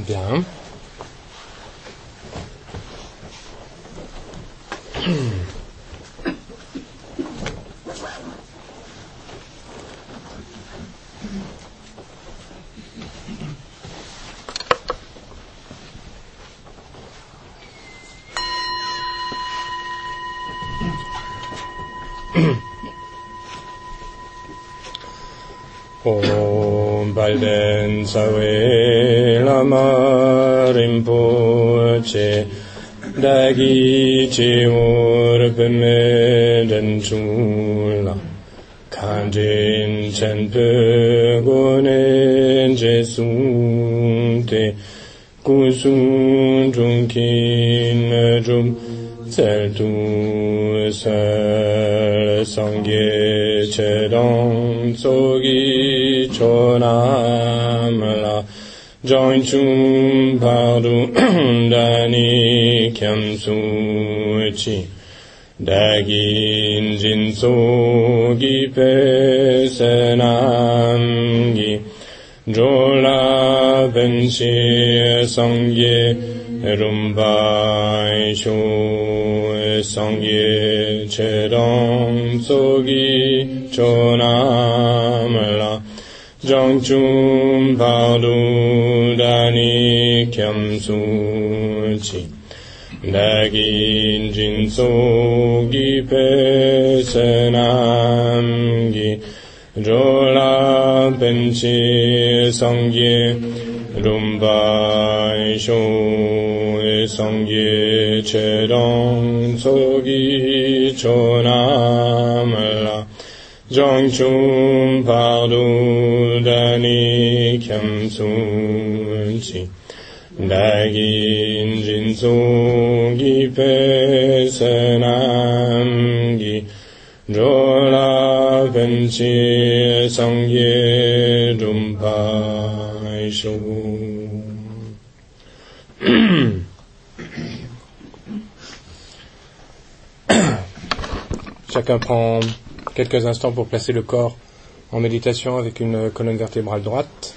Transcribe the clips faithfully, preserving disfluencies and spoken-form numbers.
Bien. Om Balden Sawe Lama Rinpoche Dagi Chiur Peme Den Chula Kanjin Chenpe Gonen Jesunte Kusun Junkin Jum Seltu Sel Sangye Chedong Sogi Chonamla Joinchum Pardu Dani Kyamsuchi Dagin Jinsogi Pesenamgi Jola Benshi Sangye Rumbai Shu Sangye Chedong Sogi Chonamla Jangchum Pardu Dani Kyamsuchi Dagin Jinsogi Pesenamgi Jola Benchi Sangye Rumbai Shu Sangye Chedong Sogi Chonamla Jangchum Pardu Dani Kyamsuchi Dagin Jinsogi Pesenamgi Jola Benchi Sangye Rumpai Shu. Chacun prend quelques instants pour placer le corps en méditation avec une colonne vertébrale droite.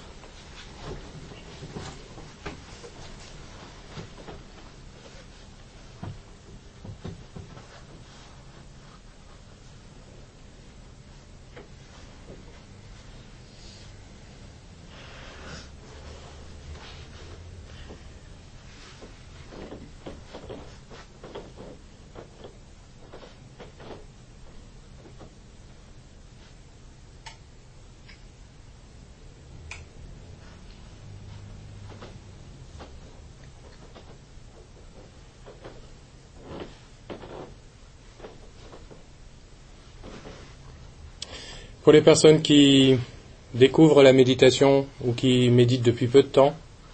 Pour les personnes qui découvrent la méditation ou qui méditent depuis peu de temps,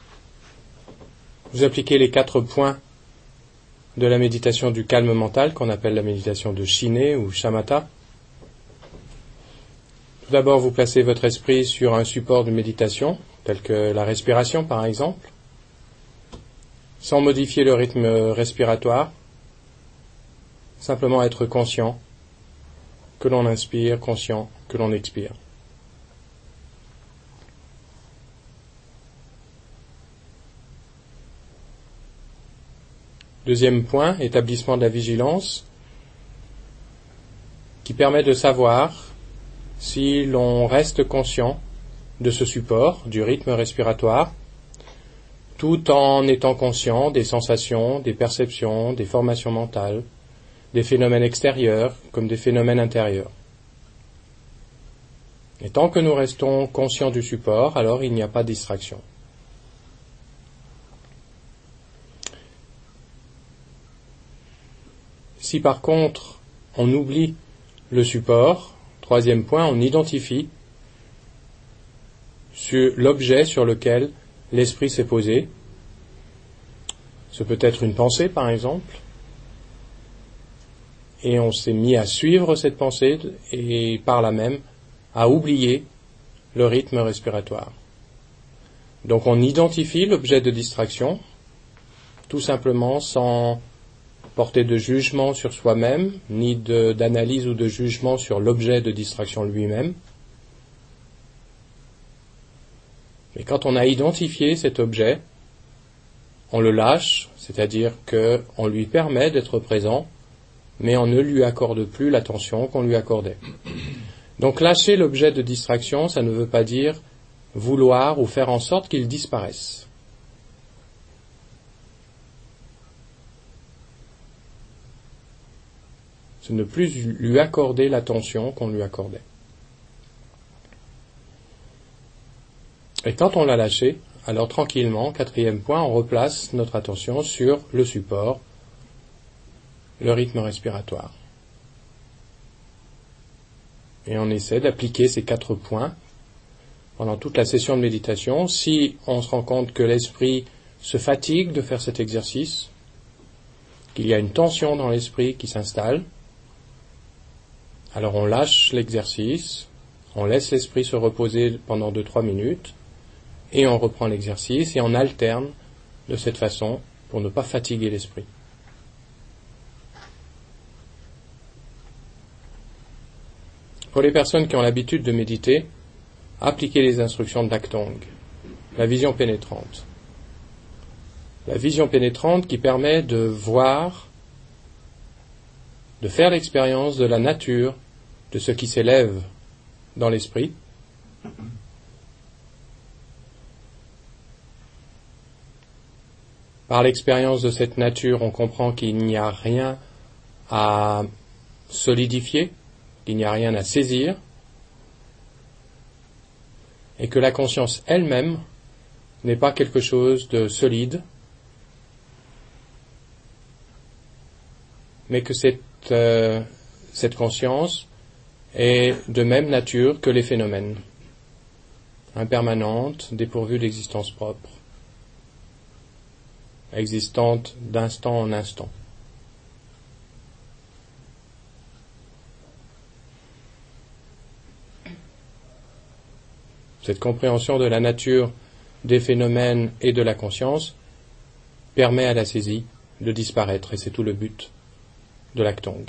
vous appliquez les quatre points de la méditation du calme mental, qu'on appelle la méditation de Shiné ou Shamatha. Tout d'abord, vous placez votre esprit sur un support de méditation, tel que la respiration par exemple, sans modifier le rythme respiratoire, simplement être conscient que l'on inspire, conscient que l'on expire. Deuxième point, établissement de la vigilance, qui permet de savoir si l'on reste conscient de ce support, du rythme respiratoire, tout en étant conscient des sensations, des perceptions, des formations mentales, des phénomènes extérieurs comme des phénomènes intérieurs. Et tant que nous restons conscients du support, alors il n'y a pas de distraction. Si par contre on oublie le support, troisième point, on identifie sur l'objet sur lequel l'esprit s'est posé. Ce peut être une pensée par exemple, et on s'est mis à suivre cette pensée et par là même à oublier le rythme respiratoire. Donc on identifie l'objet de distraction, tout simplement sans porter de jugement sur soi-même, ni de, d'analyse ou de jugement sur l'objet de distraction lui-même. Mais quand on a identifié cet objet, on le lâche, c'est-à-dire qu'on lui permet d'être présent, mais on ne lui accorde plus l'attention qu'on lui accordait. Donc lâcher l'objet de distraction, ça ne veut pas dire vouloir ou faire en sorte qu'il disparaisse. C'est ne plus lui accorder l'attention qu'on lui accordait. Et quand on l'a lâché, alors tranquillement, quatrième point, on replace notre attention sur le support, le rythme respiratoire. Et on essaie d'appliquer ces quatre points pendant toute la session de méditation. Si on se rend compte que l'esprit se fatigue de faire cet exercice, qu'il y a une tension dans l'esprit qui s'installe, alors on lâche l'exercice, on laisse l'esprit se reposer pendant deux à trois minutes, et on reprend l'exercice, et on alterne de cette façon pour ne pas fatiguer l'esprit. Pour les personnes qui ont l'habitude de méditer, appliquez les instructions de Daktong, la vision pénétrante. La vision pénétrante qui permet de voir, de faire l'expérience de la nature de ce qui s'élève dans l'esprit, par l'expérience de cette nature, on comprend qu'il n'y a rien à solidifier, qu'il n'y a rien à saisir, et que la conscience elle-même n'est pas quelque chose de solide, mais que cette, euh, cette conscience est de même nature que les phénomènes, impermanente, dépourvue d'existence propre, existante d'instant en instant. Cette compréhension de la nature des phénomènes et de la conscience permet à la saisie de disparaître, et c'est tout le but de l'Aktong.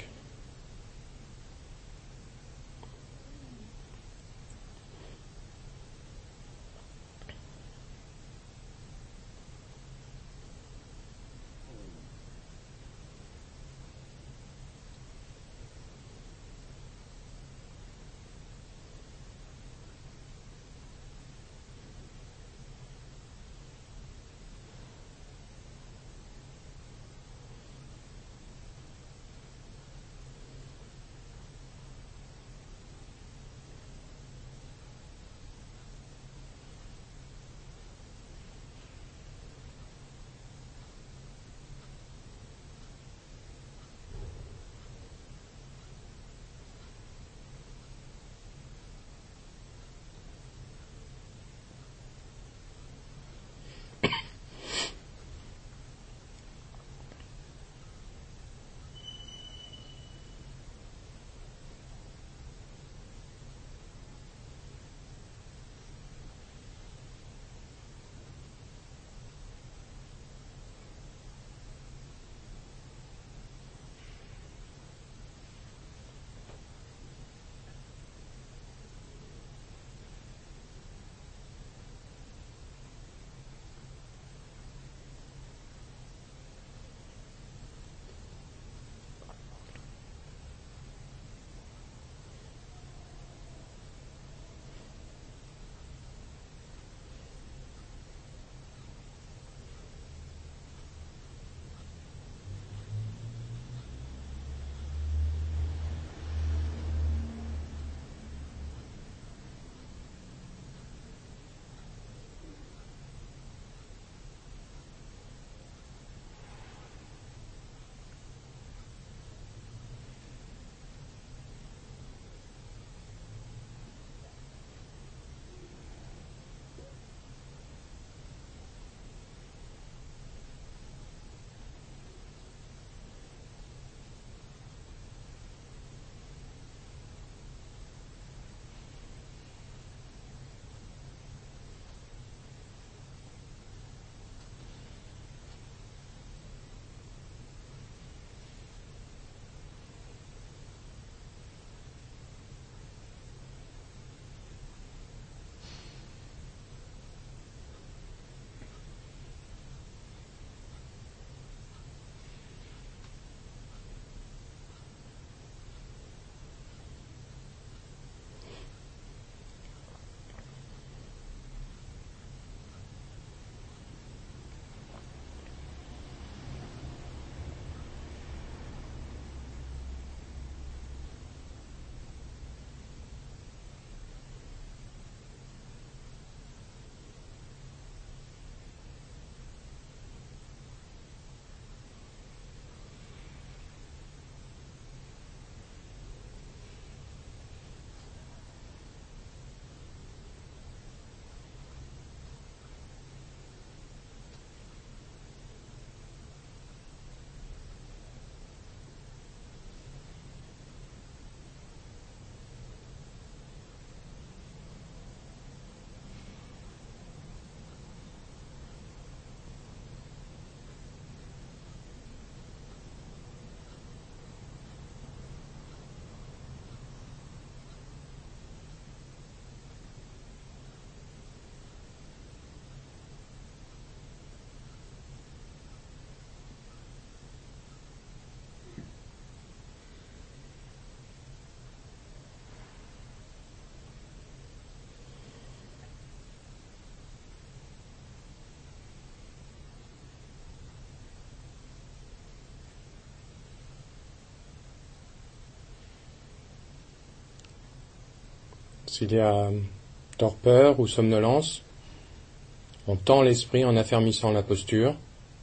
S'il y a torpeur ou somnolence, on tend l'esprit en affermissant la posture.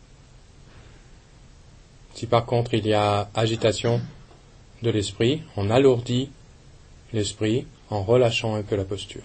Si par contre il y a agitation de l'esprit, on alourdit l'esprit en relâchant un peu la posture.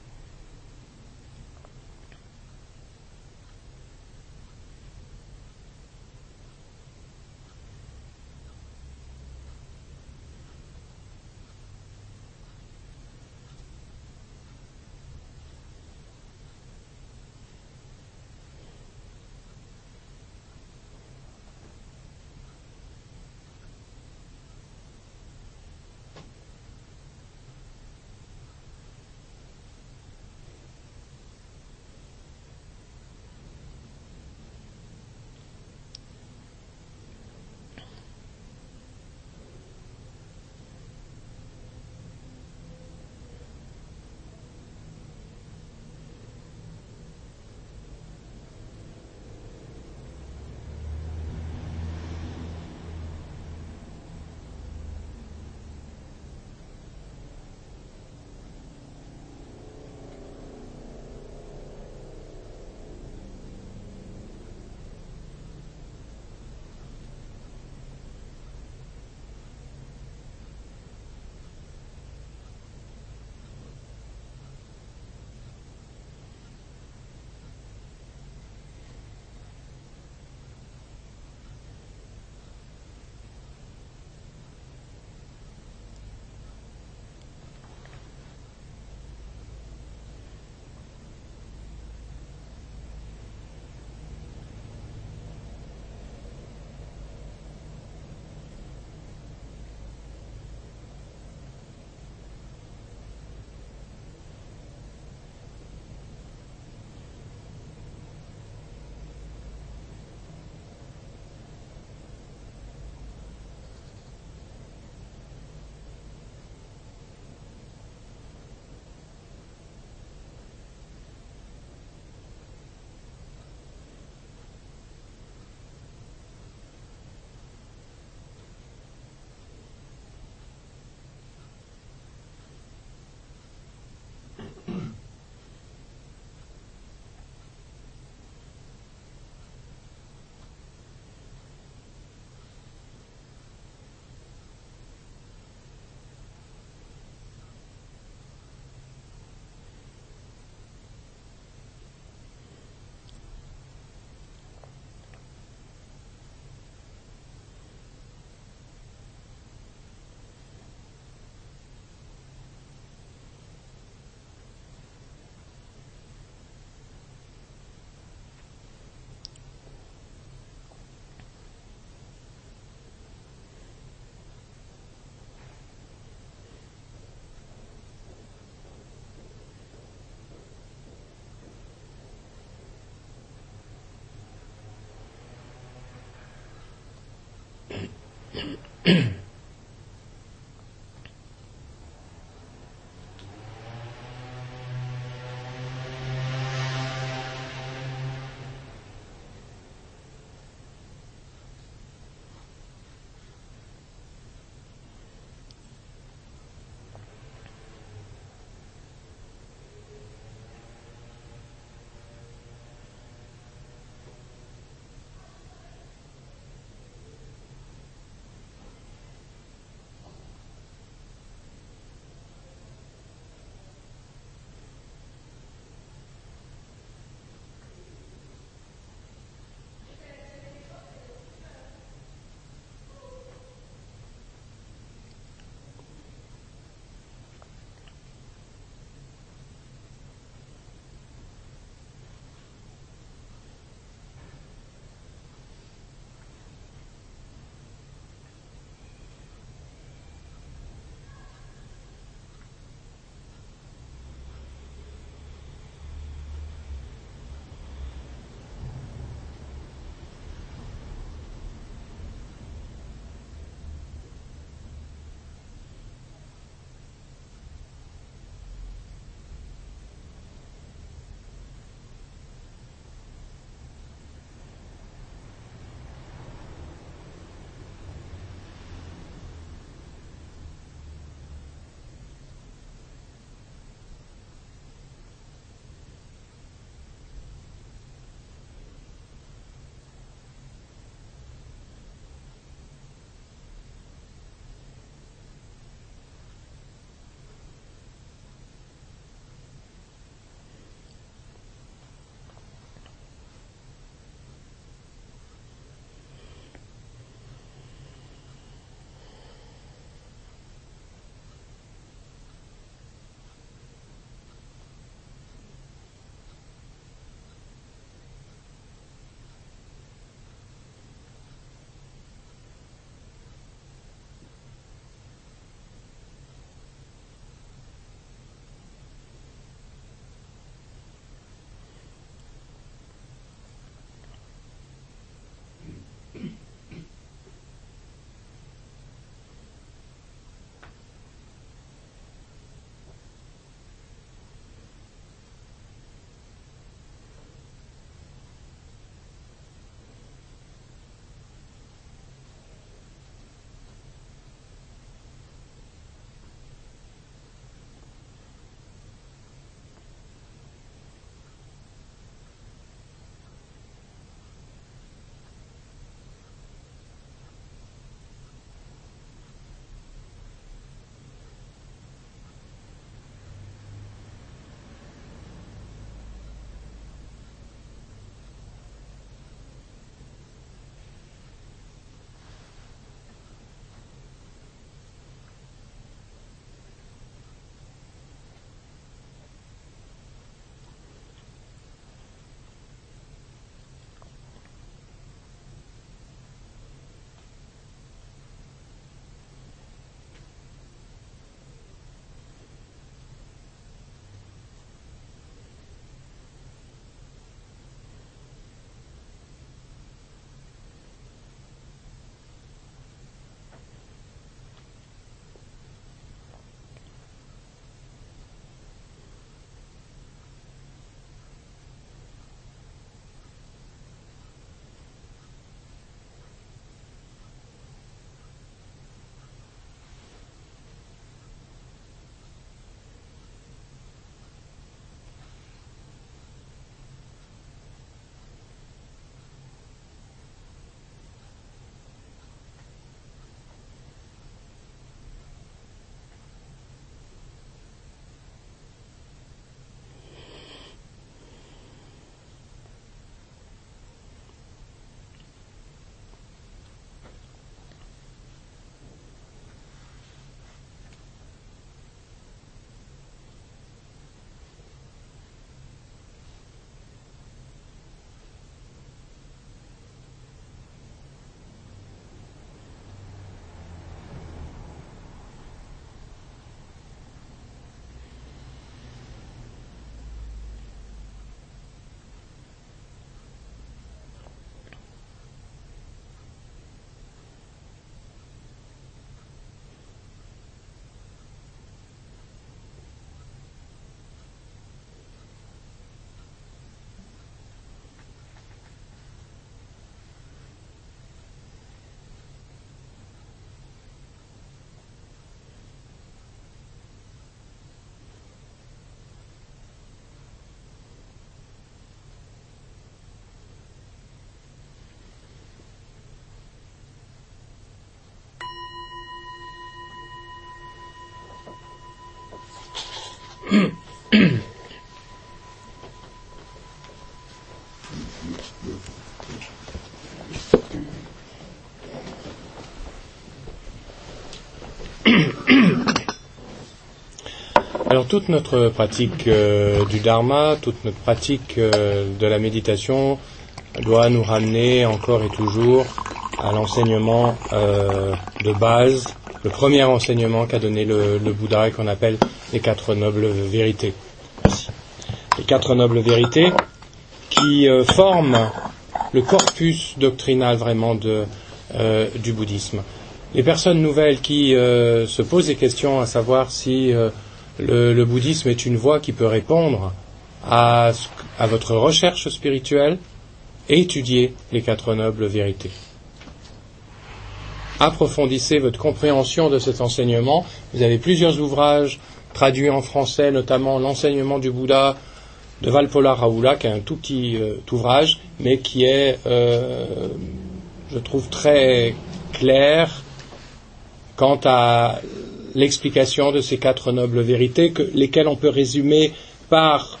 Alors toute notre pratique euh, du Dharma, toute notre pratique euh, de la méditation doit nous ramener encore et toujours à l'enseignement euh, de base, le premier enseignement qu'a donné le, le Bouddha et qu'on appelle les quatre nobles vérités. Merci. Les quatre nobles vérités qui euh, forment le corpus doctrinal vraiment de, euh, du bouddhisme. Les personnes nouvelles qui euh, se posent des questions à savoir si euh, le, le bouddhisme est une voie qui peut répondre à, à votre recherche spirituelle, étudiez les quatre nobles vérités. Approfondissez votre compréhension de cet enseignement. Vous avez plusieurs ouvrages traduits en français, notamment l'enseignement du Bouddha de Valpola Raoula, qui est un tout petit euh, ouvrage, mais qui est, euh, je trouve, très clair quant à l'explication de ces quatre nobles vérités, que, lesquelles on peut résumer par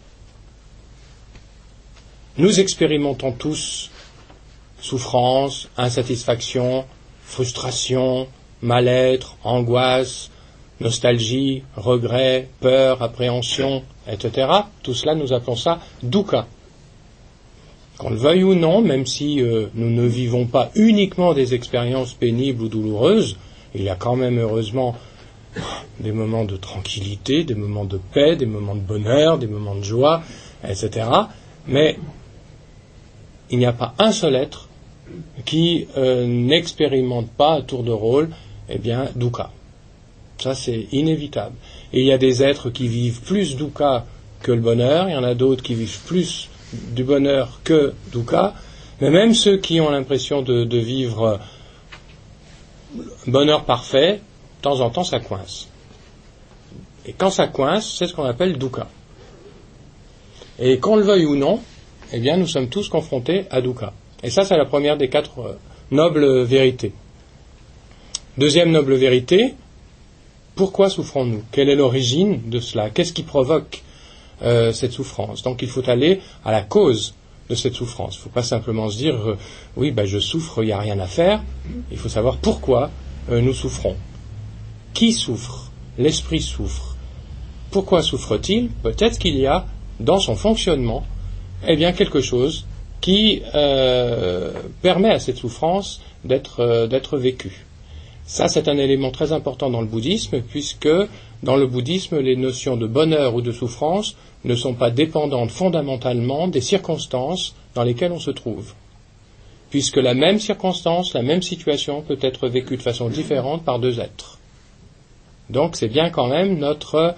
« Nous expérimentons tous souffrance, insatisfaction, frustration, mal-être, angoisse, nostalgie, regret, peur, appréhension, et cetera. Tout cela, nous appelons ça dukkha. Qu'on le veuille ou non, même si euh, nous ne vivons pas uniquement des expériences pénibles ou douloureuses, il y a quand même heureusement des moments de tranquillité, des moments de paix, des moments de bonheur, des moments de joie, et cetera. Mais il n'y a pas un seul être qui euh, n'expérimente pas à tour de rôle, eh bien, dukkha. Ça, c'est inévitable. Et il y a des êtres qui vivent plus dukkha que le bonheur, il y en a d'autres qui vivent plus du bonheur que dukkha, mais même ceux qui ont l'impression de, de vivre bonheur parfait, de temps en temps, ça coince. Et quand ça coince, c'est ce qu'on appelle dukkha. Et qu'on le veuille ou non, eh bien, nous sommes tous confrontés à dukkha. Et ça, c'est la première des quatre euh, nobles vérités. Deuxième noble vérité, pourquoi souffrons-nous? Quelle est l'origine de cela? Qu'est-ce qui provoque euh, cette souffrance? Donc, il faut aller à la cause de cette souffrance. Il ne faut pas simplement se dire euh, oui, ben, je souffre, il n'y a rien à faire. Il faut savoir pourquoi euh, nous souffrons. Qui souffre? L'esprit souffre. Pourquoi souffre-t-il? Peut-être qu'il y a dans son fonctionnement eh bien, quelque chose qui euh, permet à cette souffrance d'être, euh, d'être vécue. Ça, c'est un élément très important dans le bouddhisme, puisque dans le bouddhisme, les notions de bonheur ou de souffrance ne sont pas dépendantes fondamentalement des circonstances dans lesquelles on se trouve. Puisque la même circonstance, la même situation peut être vécue de façon différente par deux êtres. Donc, c'est bien quand même notre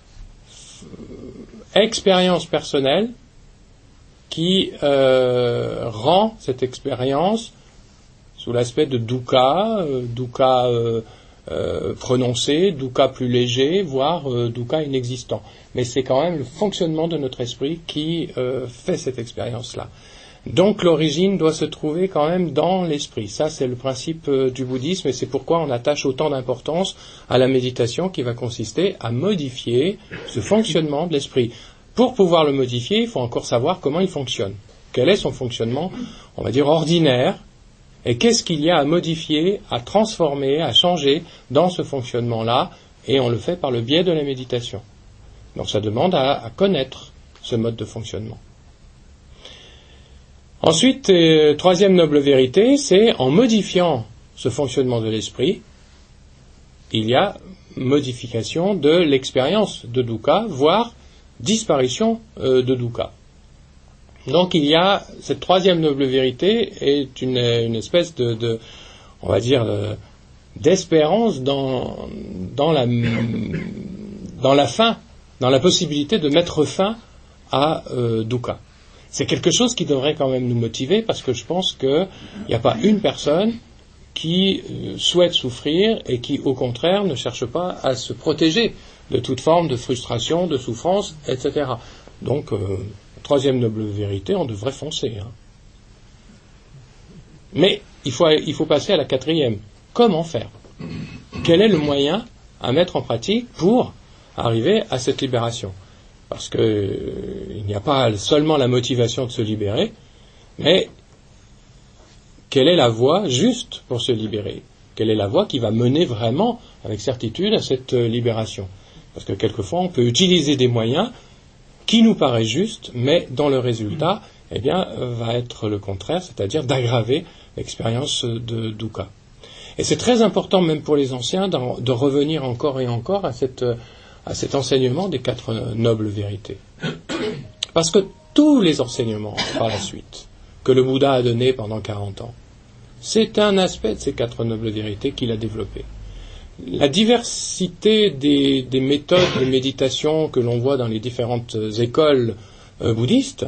expérience personnelle qui euh, rend cette expérience sous l'aspect de dukkha, euh, dukkha euh, euh, prononcé, dukkha plus léger, voire euh, dukkha inexistant. Mais c'est quand même le fonctionnement de notre esprit qui euh, fait cette expérience-là. Donc l'origine doit se trouver quand même dans l'esprit. Ça, c'est le principe euh, du bouddhisme, et c'est pourquoi on attache autant d'importance à la méditation qui va consister à modifier ce fonctionnement de l'esprit. Pour pouvoir le modifier, il faut encore savoir comment il fonctionne. Quel est son fonctionnement, on va dire, ordinaire, et qu'est-ce qu'il y a à modifier, à transformer, à changer dans ce fonctionnement-là, et on le fait par le biais de la méditation. Donc ça demande à, à connaître ce mode de fonctionnement. Ensuite, euh, troisième noble vérité, c'est en modifiant ce fonctionnement de l'esprit, il y a modification de l'expérience de dukkha, voire disparition euh, de dukkha. Donc il y a cette troisième noble vérité est une, une espèce de, de, on va dire, de, d'espérance dans, dans la dans la fin, dans la possibilité de mettre fin à euh, dukkha. C'est quelque chose qui devrait quand même nous motiver, parce que je pense qu'il n'y a pas une personne qui euh, souhaite souffrir et qui, au contraire, ne cherche pas à se protéger de toute forme de frustration, de souffrance, et cetera. Donc, euh, troisième noble vérité, on devrait foncer. Hein. Mais il faut, il faut passer à la quatrième. Comment faire? Quel est le moyen à mettre en pratique pour arriver à cette libération. Parce que euh, il n'y a pas seulement la motivation de se libérer, mais quelle est la voie juste pour se libérer? Quelle est la voie qui va mener vraiment, avec certitude, à cette euh, libération? Parce que quelquefois, on peut utiliser des moyens qui nous paraissent justes, mais dont le résultat, eh bien, euh, va être le contraire, c'est-à-dire d'aggraver l'expérience de dukkha. Et c'est très important, même pour les anciens, de revenir encore et encore à, cette, à cet enseignement des quatre nobles vérités. Parce que tous les enseignements, par la suite, que le Bouddha a donnés pendant quarante ans, c'est un aspect de ces quatre nobles vérités qu'il a développé. La diversité des, des méthodes de méditation que l'on voit dans les différentes écoles euh, bouddhistes,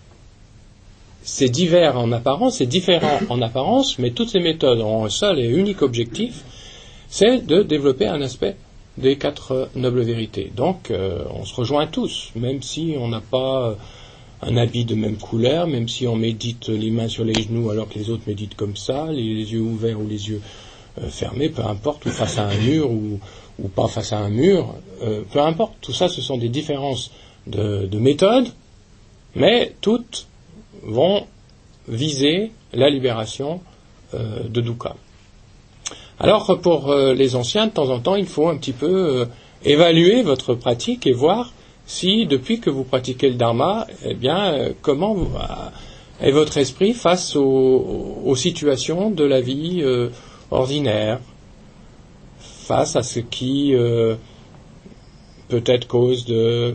c'est divers en apparence, c'est différent en apparence, mais toutes ces méthodes ont un seul et unique objectif, c'est de développer un aspect des quatre nobles vérités. Donc, euh, on se rejoint tous, même si on n'a pas un habit de même couleur, même si on médite les mains sur les genoux alors que les autres méditent comme ça, les, les yeux ouverts ou les yeux euh, fermés, peu importe, ou face à un mur ou, ou pas face à un mur, euh, peu importe. Tout ça, ce sont des différences de, de méthodes, mais toutes vont viser la libération euh, de dukkha. Alors, pour euh, les anciens, de temps en temps, il faut un petit peu euh, évaluer votre pratique et voir si, depuis que vous pratiquez le dharma, eh bien, euh, comment vous, euh, est votre esprit face aux, aux situations de la vie euh, ordinaire, face à ce qui euh, peut être cause de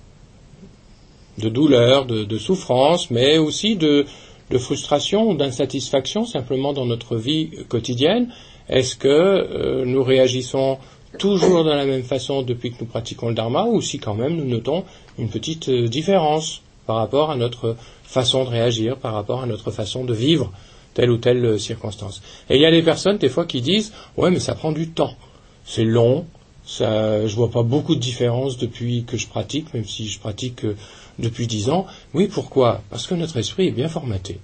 de douleur, de, de souffrance, mais aussi de, de frustration ou d'insatisfaction simplement dans notre vie quotidienne. Est-ce que euh, nous réagissons toujours de la même façon depuis que nous pratiquons le dharma, ou si quand même nous notons une petite euh, différence par rapport à notre façon de réagir, par rapport à notre façon de vivre telle ou telle euh, circonstance. Et il y a des personnes des fois qui disent « ouais, mais ça prend du temps, c'est long, ça, je vois pas beaucoup de différence depuis que je pratique, même si je pratique euh, depuis dix ans. » Oui, pourquoi? Parce que notre esprit est bien formaté.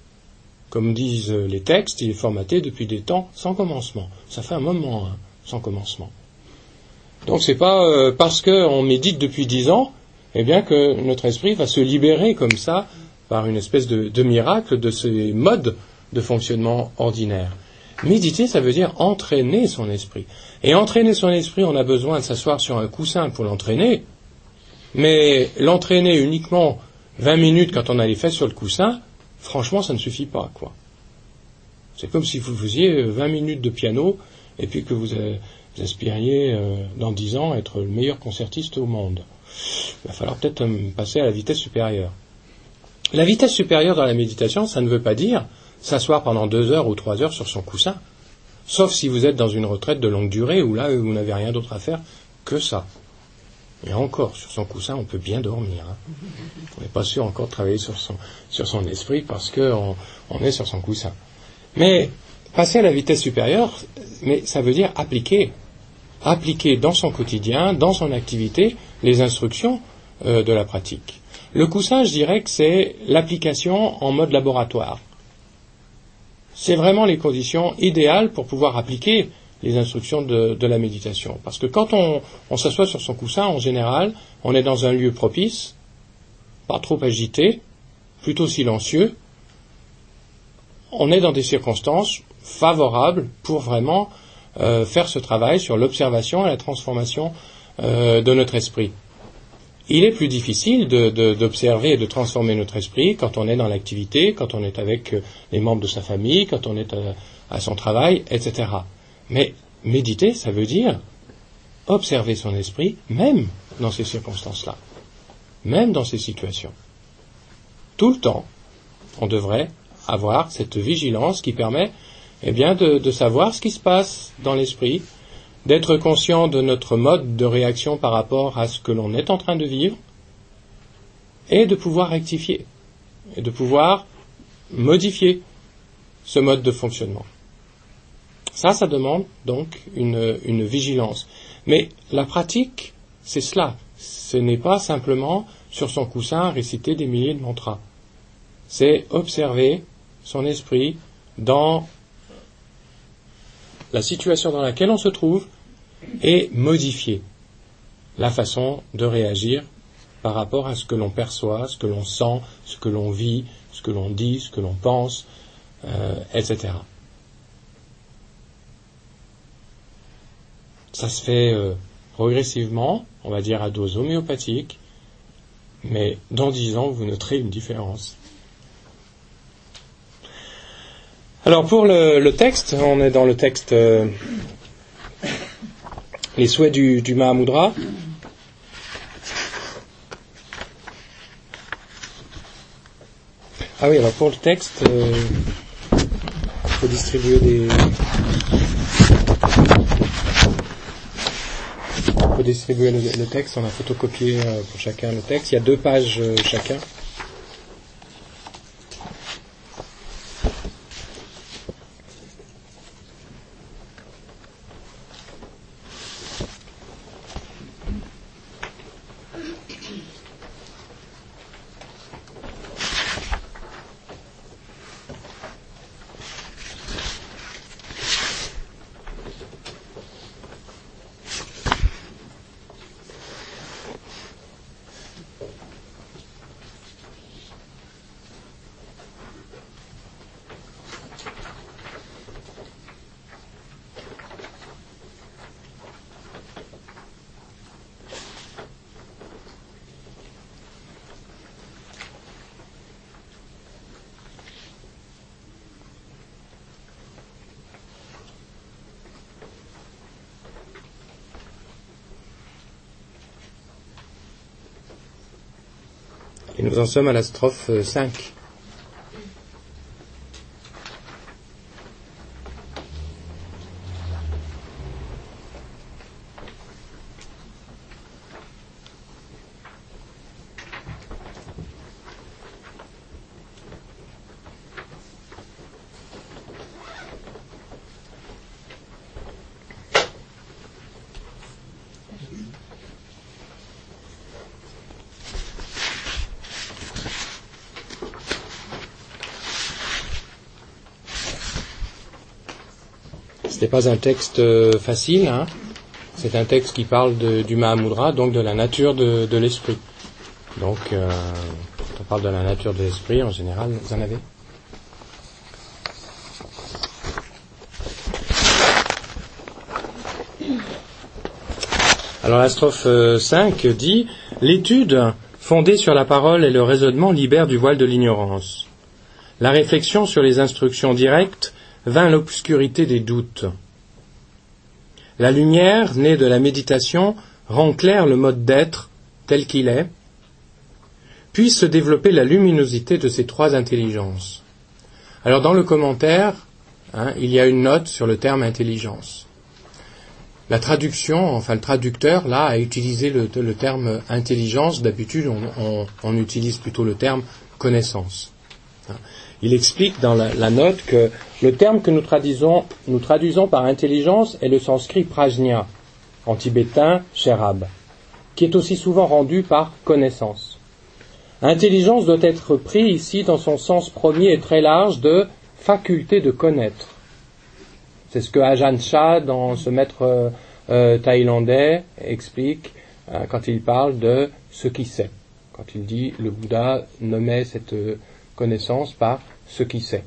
Comme disent les textes, il est formaté depuis des temps sans commencement. Ça fait un moment, hein, sans commencement. Donc c'est pas euh, parce qu'on médite depuis dix ans, eh bien que notre esprit va se libérer comme ça, par une espèce de, de miracle de ces modes de fonctionnement ordinaire. Méditer, ça veut dire entraîner son esprit. Et entraîner son esprit, on a besoin de s'asseoir sur un coussin pour l'entraîner, mais l'entraîner uniquement vingt minutes quand on a les fesses sur le coussin, franchement, ça ne suffit pas, quoi. C'est comme si vous faisiez vingt minutes de piano et puis que vous, vous aspiriez euh, dans dix ans à être le meilleur concertiste au monde. Il va falloir peut-être euh, passer à la vitesse supérieure. La vitesse supérieure dans la méditation, ça ne veut pas dire s'asseoir pendant deux heures ou trois heures sur son coussin, sauf si vous êtes dans une retraite de longue durée où là, vous n'avez rien d'autre à faire que ça. Et encore, sur son coussin, on peut bien dormir. Hein. On n'est pas sûr encore de travailler sur son, sur son esprit parce qu'on on est sur son coussin. Mais passer à la vitesse supérieure, mais ça veut dire appliquer. Appliquer dans son quotidien, dans son activité, les instructions euh, de la pratique. Le coussin, je dirais que c'est l'application en mode laboratoire. C'est vraiment les conditions idéales pour pouvoir appliquer les instructions de, de la méditation. Parce que quand on, on s'assoit sur son coussin, en général, on est dans un lieu propice, pas trop agité, plutôt silencieux. On est dans des circonstances favorables pour vraiment euh, faire ce travail sur l'observation et la transformation euh, de notre esprit. Il est plus difficile de, de, d'observer et de transformer notre esprit quand on est dans l'activité, quand on est avec les membres de sa famille, quand on est à, à son travail, et cetera. Mais méditer, ça veut dire observer son esprit, même dans ces circonstances-là, même dans ces situations. Tout le temps, on devrait avoir cette vigilance qui permet eh bien, de, de savoir ce qui se passe dans l'esprit, d'être conscient de notre mode de réaction par rapport à ce que l'on est en train de vivre, et de pouvoir rectifier, et de pouvoir modifier ce mode de fonctionnement. Ça, ça demande donc une, une vigilance. Mais la pratique, c'est cela. Ce n'est pas simplement sur son coussin réciter des milliers de mantras. C'est observer son esprit dans la situation dans laquelle on se trouve et modifier la façon de réagir par rapport à ce que l'on perçoit, ce que l'on sent, ce que l'on vit, ce que l'on dit, ce que l'on pense, euh, et cetera. Ça se fait euh, progressivement, on va dire à dose homéopathique, mais dans dix ans, vous noterez une différence. Alors pour le, le texte, on est dans le texte euh, les souhaits du, du Mahamudra. Ah oui, alors pour le texte, euh, il faut distribuer des... Il faut distribuer le, le texte, on a photocopié euh, pour chacun le texte. Il y a deux pages euh, chacun. Et nous en sommes à la strophe cinq. Ce n'est pas un texte euh, facile, hein. C'est un texte qui parle de, du Mahamudra, donc de la nature de, de l'esprit. Donc, euh, quand on parle de la nature de l'esprit, en général, vous en avez ? Alors la strophe cinq dit « L'étude fondée sur la parole et le raisonnement libère du voile de l'ignorance. La réflexion sur les instructions directes vint l'obscurité des doutes. La lumière, née de la méditation, rend clair le mode d'être tel qu'il est, puis se développer la luminosité de ces trois intelligences. » Alors dans le commentaire, hein, il y a une note sur le terme intelligence. La traduction, enfin le traducteur, là, a utilisé le, le terme intelligence. D'habitude, on, on, on utilise plutôt le terme connaissance. Il explique dans la, la note que le terme que nous traduisons, nous traduisons par intelligence est le sanskrit prajna, en tibétain sherab, qui est aussi souvent rendu par connaissance. Intelligence doit être pris ici dans son sens premier et très large de faculté de connaître. C'est ce que Ajahn Chah, dans ce maître euh, euh, thaïlandais, explique euh, quand il parle de ce qui sait. Quand il dit le Bouddha nommait cette euh, connaissance par ce qui sait.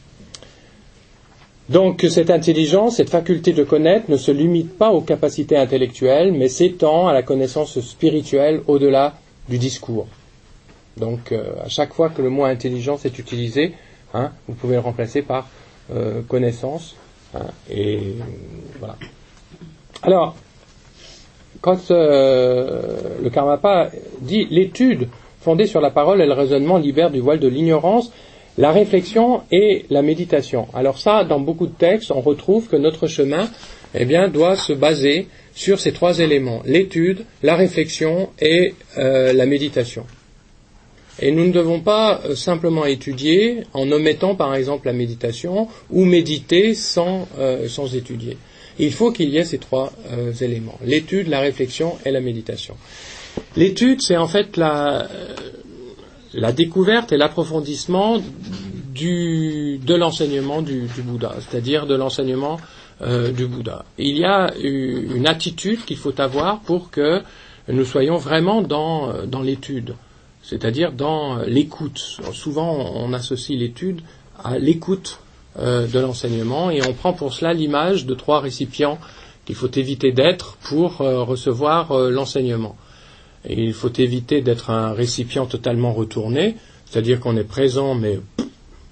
Donc cette intelligence, cette faculté de connaître ne se limite pas aux capacités intellectuelles, mais s'étend à la connaissance spirituelle au-delà du discours. Donc euh, à chaque fois que le mot intelligence est utilisé, hein, vous pouvez le remplacer par euh, connaissance. Hein, et euh, voilà. Alors, quand euh, le Karmapa dit l'étude fondée sur la parole et le raisonnement libère du voile de l'ignorance, la réflexion et la méditation. Alors ça, dans beaucoup de textes, on retrouve que notre chemin, eh bien, doit se baser sur ces trois éléments, l'étude, la réflexion et euh, la méditation. Et nous ne devons pas euh, simplement étudier en omettant par exemple la méditation ou méditer sans, euh, sans étudier. Il faut qu'il y ait ces trois euh, éléments, l'étude, la réflexion et la méditation. L'étude, c'est en fait la, la découverte et l'approfondissement du, de l'enseignement du, du Bouddha, c'est-à-dire de l'enseignement euh, du Bouddha. Il y a une attitude qu'il faut avoir pour que nous soyons vraiment dans, dans l'étude, c'est-à-dire dans l'écoute. Souvent, on associe l'étude à l'écoute euh, de l'enseignement, et on prend pour cela l'image de trois récipients qu'il faut éviter d'être pour euh, recevoir euh, l'enseignement. Et il faut éviter d'être un récipient totalement retourné, c'est-à-dire qu'on est présent, mais pff,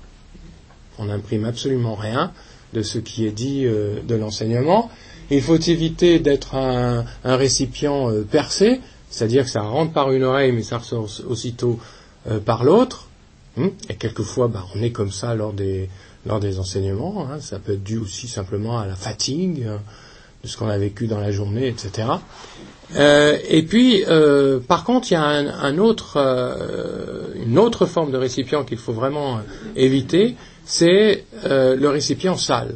on n'imprime absolument rien de ce qui est dit euh, de l'enseignement. Il faut éviter d'être un, un récipient euh, percé, c'est-à-dire que ça rentre par une oreille, mais ça ressort aussitôt euh, par l'autre. Hum, et quelquefois, bah, on est comme ça lors des, lors des enseignements. Hein. Ça peut être dû aussi simplement à la fatigue euh, de ce qu'on a vécu dans la journée, et cetera. Euh, et puis, euh, par contre, il y a un, un autre, euh, une autre forme de récipient qu'il faut vraiment euh, éviter, c'est euh, le récipient sale.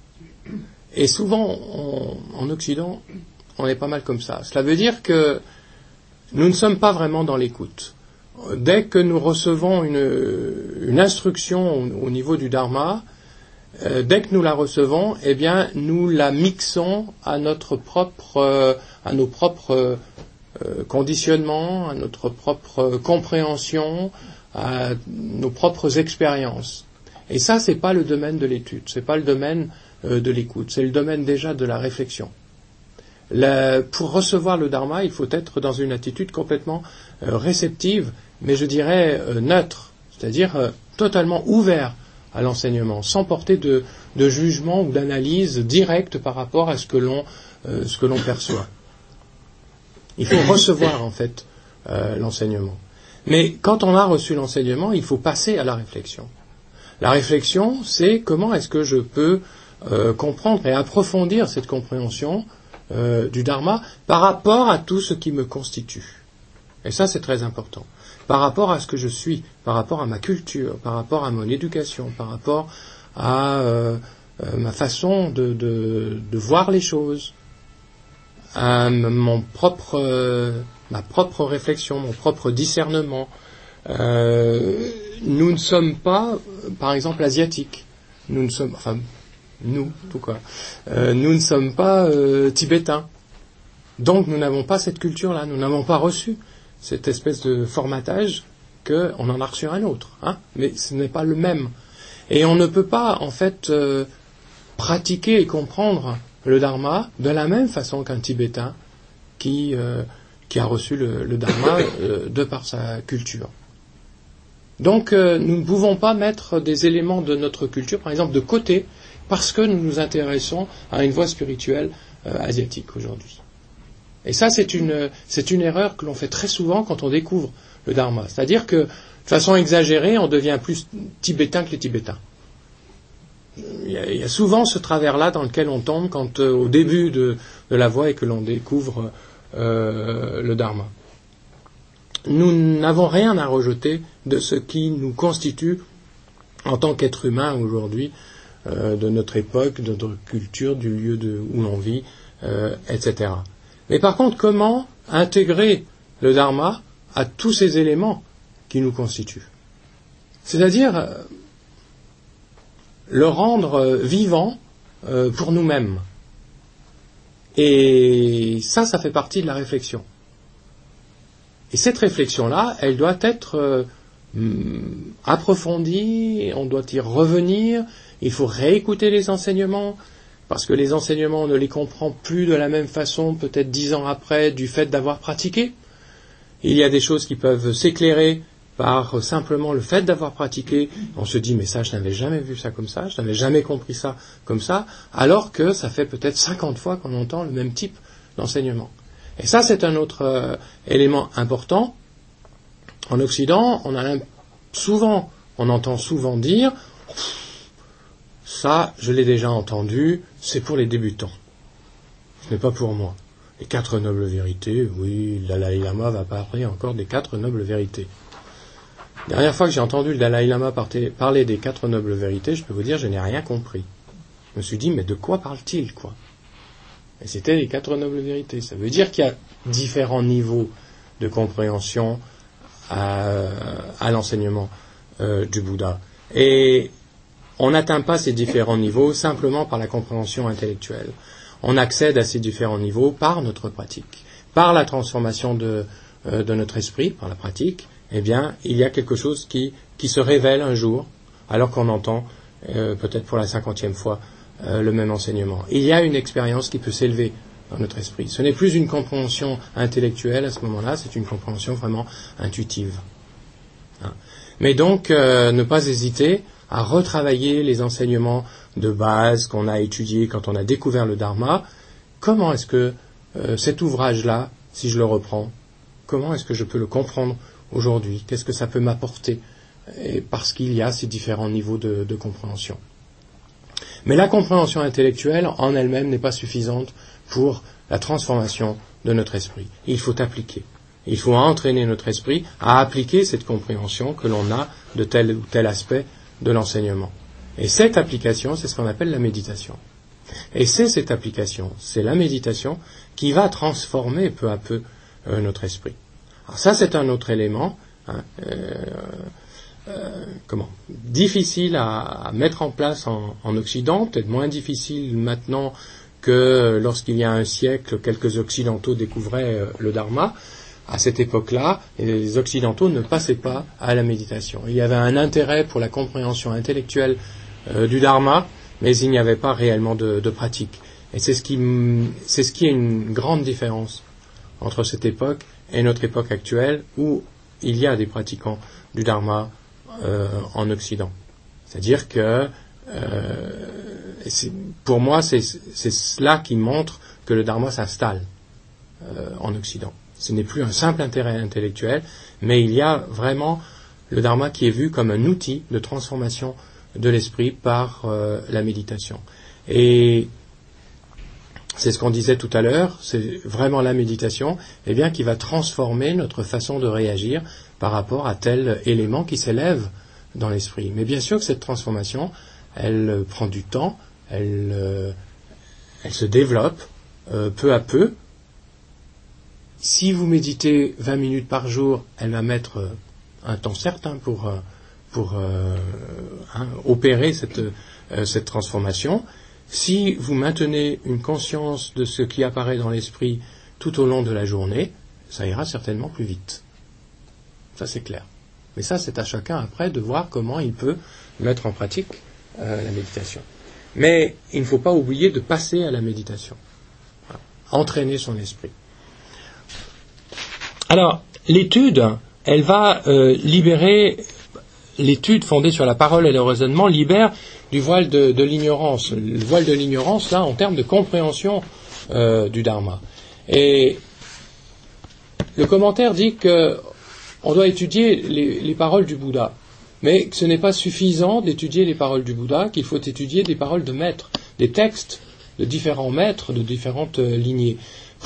Et souvent, on, en Occident, on est pas mal comme ça. Cela veut dire que nous ne sommes pas vraiment dans l'écoute. Dès que nous recevons une, une instruction au, au niveau du Dharma, euh, dès que nous la recevons, eh bien, nous la mixons à notre propre, euh, à nos propres euh, conditionnements, à notre propre compréhension, à nos propres expériences. Et ça, c'est pas le domaine de l'étude, c'est pas le domaine euh, de l'écoute, c'est le domaine déjà de la réflexion. La, pour recevoir le Dharma, il faut être dans une attitude complètement euh, réceptive, mais je dirais euh, neutre, c'est-à-dire euh, totalement ouvert à l'enseignement, sans porter de, de jugement ou d'analyse directe par rapport à ce que l'on, euh, ce que l'on perçoit. Il faut recevoir en fait euh, l'enseignement. Mais quand on a reçu l'enseignement, il faut passer à la réflexion. La réflexion, c'est comment est-ce que je peux euh, comprendre et approfondir cette compréhension euh, du Dharma par rapport à tout ce qui me constitue. Et ça, c'est très important. Par rapport à ce que je suis, par rapport à ma culture, par rapport à mon éducation, par rapport à euh, euh, ma façon de, de, de voir les choses, à mon propre, euh, ma propre réflexion, mon propre discernement. Euh, nous ne sommes pas, par exemple, asiatiques. Nous ne sommes, enfin, nous, tout quoi. Euh, nous ne sommes pas euh, tibétains. Donc, nous n'avons pas cette culture-là. Nous n'avons pas reçu cette espèce de formatage qu'on en a reçu un autre. Hein, mais ce n'est pas le même. Et on ne peut pas, en fait, euh, pratiquer et comprendre le Dharma de la même façon qu'un Tibétain qui, euh, qui a reçu le, le Dharma euh, de par sa culture. Donc, euh, nous ne pouvons pas mettre des éléments de notre culture, par exemple, de côté, parce que nous nous intéressons à une voie spirituelle euh, asiatique aujourd'hui. Et ça, c'est une, c'est une erreur que l'on fait très souvent quand on découvre le Dharma. C'est-à-dire que, de façon exagérée, on devient plus tibétain que les Tibétains. Il y a, il y a souvent ce travers-là dans lequel on tombe quand, euh, au début de, de la voie et que l'on découvre euh, le Dharma. Nous n'avons rien à rejeter de ce qui nous constitue en tant qu'être humain aujourd'hui, euh, de notre époque, de notre culture, du lieu de, où l'on vit, euh, et cetera. Mais par contre, comment intégrer le Dharma à tous ces éléments qui nous constituent ? C'est-à-dire euh, le rendre euh, vivant euh, pour nous-mêmes. Et ça, ça fait partie de la réflexion. Et cette réflexion-là, elle doit être euh, approfondie, on doit y revenir, il faut réécouter les enseignements, parce que les enseignements, on ne les comprend plus de la même façon, peut-être dix ans après, du fait d'avoir pratiqué. Il y a des choses qui peuvent s'éclairer par simplement le fait d'avoir pratiqué. On se dit, mais ça, je n'avais jamais vu ça comme ça, je n'avais jamais compris ça comme ça, alors que ça fait peut-être cinquante fois qu'on entend le même type d'enseignement. Et ça, c'est un autre euh, élément important. En Occident, on a souvent, on entend souvent dire, ça, je l'ai déjà entendu, c'est pour les débutants. Ce n'est pas pour moi. Les quatre nobles vérités, oui, le Dalai Lama va parler encore des quatre nobles vérités. La dernière fois que j'ai entendu le Dalai Lama parler des quatre nobles vérités, je peux vous dire, je n'ai rien compris. Je me suis dit, mais de quoi parle-t-il, quoi ? Et c'était les quatre nobles vérités. Ça veut dire qu'il y a différents niveaux de compréhension à, à l'enseignement euh, du Bouddha. Et on n'atteint pas ces différents niveaux simplement par la compréhension intellectuelle. On accède à ces différents niveaux par notre pratique. par la transformation de, euh, de notre esprit, par la pratique, eh bien, il y a quelque chose qui, qui se révèle un jour, alors qu'on entend, euh, peut-être pour la cinquantième fois, euh, le même enseignement. Il y a une expérience qui peut s'élever dans notre esprit. Ce n'est plus une compréhension intellectuelle à ce moment-là, c'est une compréhension vraiment intuitive. Hein. Mais donc, euh, ne pas hésiter à retravailler les enseignements de base qu'on a étudiés quand on a découvert le Dharma. Comment est-ce que euh, cet ouvrage-là, si je le reprends, comment est-ce que je peux le comprendre aujourd'hui? Qu'est-ce que ça peut m'apporter? Et parce qu'il y a ces différents niveaux de, de compréhension. Mais la compréhension intellectuelle en elle-même n'est pas suffisante pour la transformation de notre esprit. Il faut appliquer. Il faut entraîner notre esprit à appliquer cette compréhension que l'on a de tel ou tel aspect de l'enseignement. Et cette application, c'est ce qu'on appelle la méditation. Et c'est cette application, c'est la méditation qui va transformer peu à peu euh, notre esprit. Alors ça, c'est un autre élément, hein, euh, euh, comment, difficile à, à mettre en place en, en Occident, peut-être moins difficile maintenant que lorsqu'il y a un siècle, quelques Occidentaux découvraient euh, le Dharma. À cette époque-là, les Occidentaux ne passaient pas à la méditation. Il y avait un intérêt pour la compréhension intellectuelle euh, du Dharma, mais il n'y avait pas réellement de, de pratique. Et c'est ce qui, c'est ce qui est une grande différence entre cette époque et notre époque actuelle, où il y a des pratiquants du Dharma euh, en Occident. C'est-à-dire que, euh, c'est, pour moi, c'est, c'est cela qui montre que le Dharma s'installe euh, en Occident. Ce n'est plus un simple intérêt intellectuel, mais il y a vraiment le Dharma qui est vu comme un outil de transformation de l'esprit par euh, la méditation. Et c'est ce qu'on disait tout à l'heure, c'est vraiment la méditation eh bien, qui va transformer notre façon de réagir par rapport à tel élément qui s'élève dans l'esprit. Mais bien sûr que cette transformation, elle prend du temps, elle, euh, elle se développe euh, peu à peu. Si vous méditez vingt minutes par jour, elle va mettre un temps certain pour, pour euh, hein, opérer cette, euh, cette transformation. Si vous maintenez une conscience de ce qui apparaît dans l'esprit tout au long de la journée, ça ira certainement plus vite. Ça, c'est clair. Mais ça, c'est à chacun après de voir comment il peut mettre en pratique euh, la méditation. Mais il ne faut pas oublier de passer à la méditation. Voilà. Entraîner son esprit. Alors, l'étude, elle va euh, libérer, l'étude fondée sur la parole et le raisonnement libère du voile de, de l'ignorance. Le voile de l'ignorance, là, en termes de compréhension euh, du Dharma. Et le commentaire dit que on doit étudier les, les paroles du Bouddha, mais que ce n'est pas suffisant d'étudier les paroles du Bouddha, qu'il faut étudier des paroles de maîtres, des textes de différents maîtres, de différentes euh, lignées. Pourquoi ?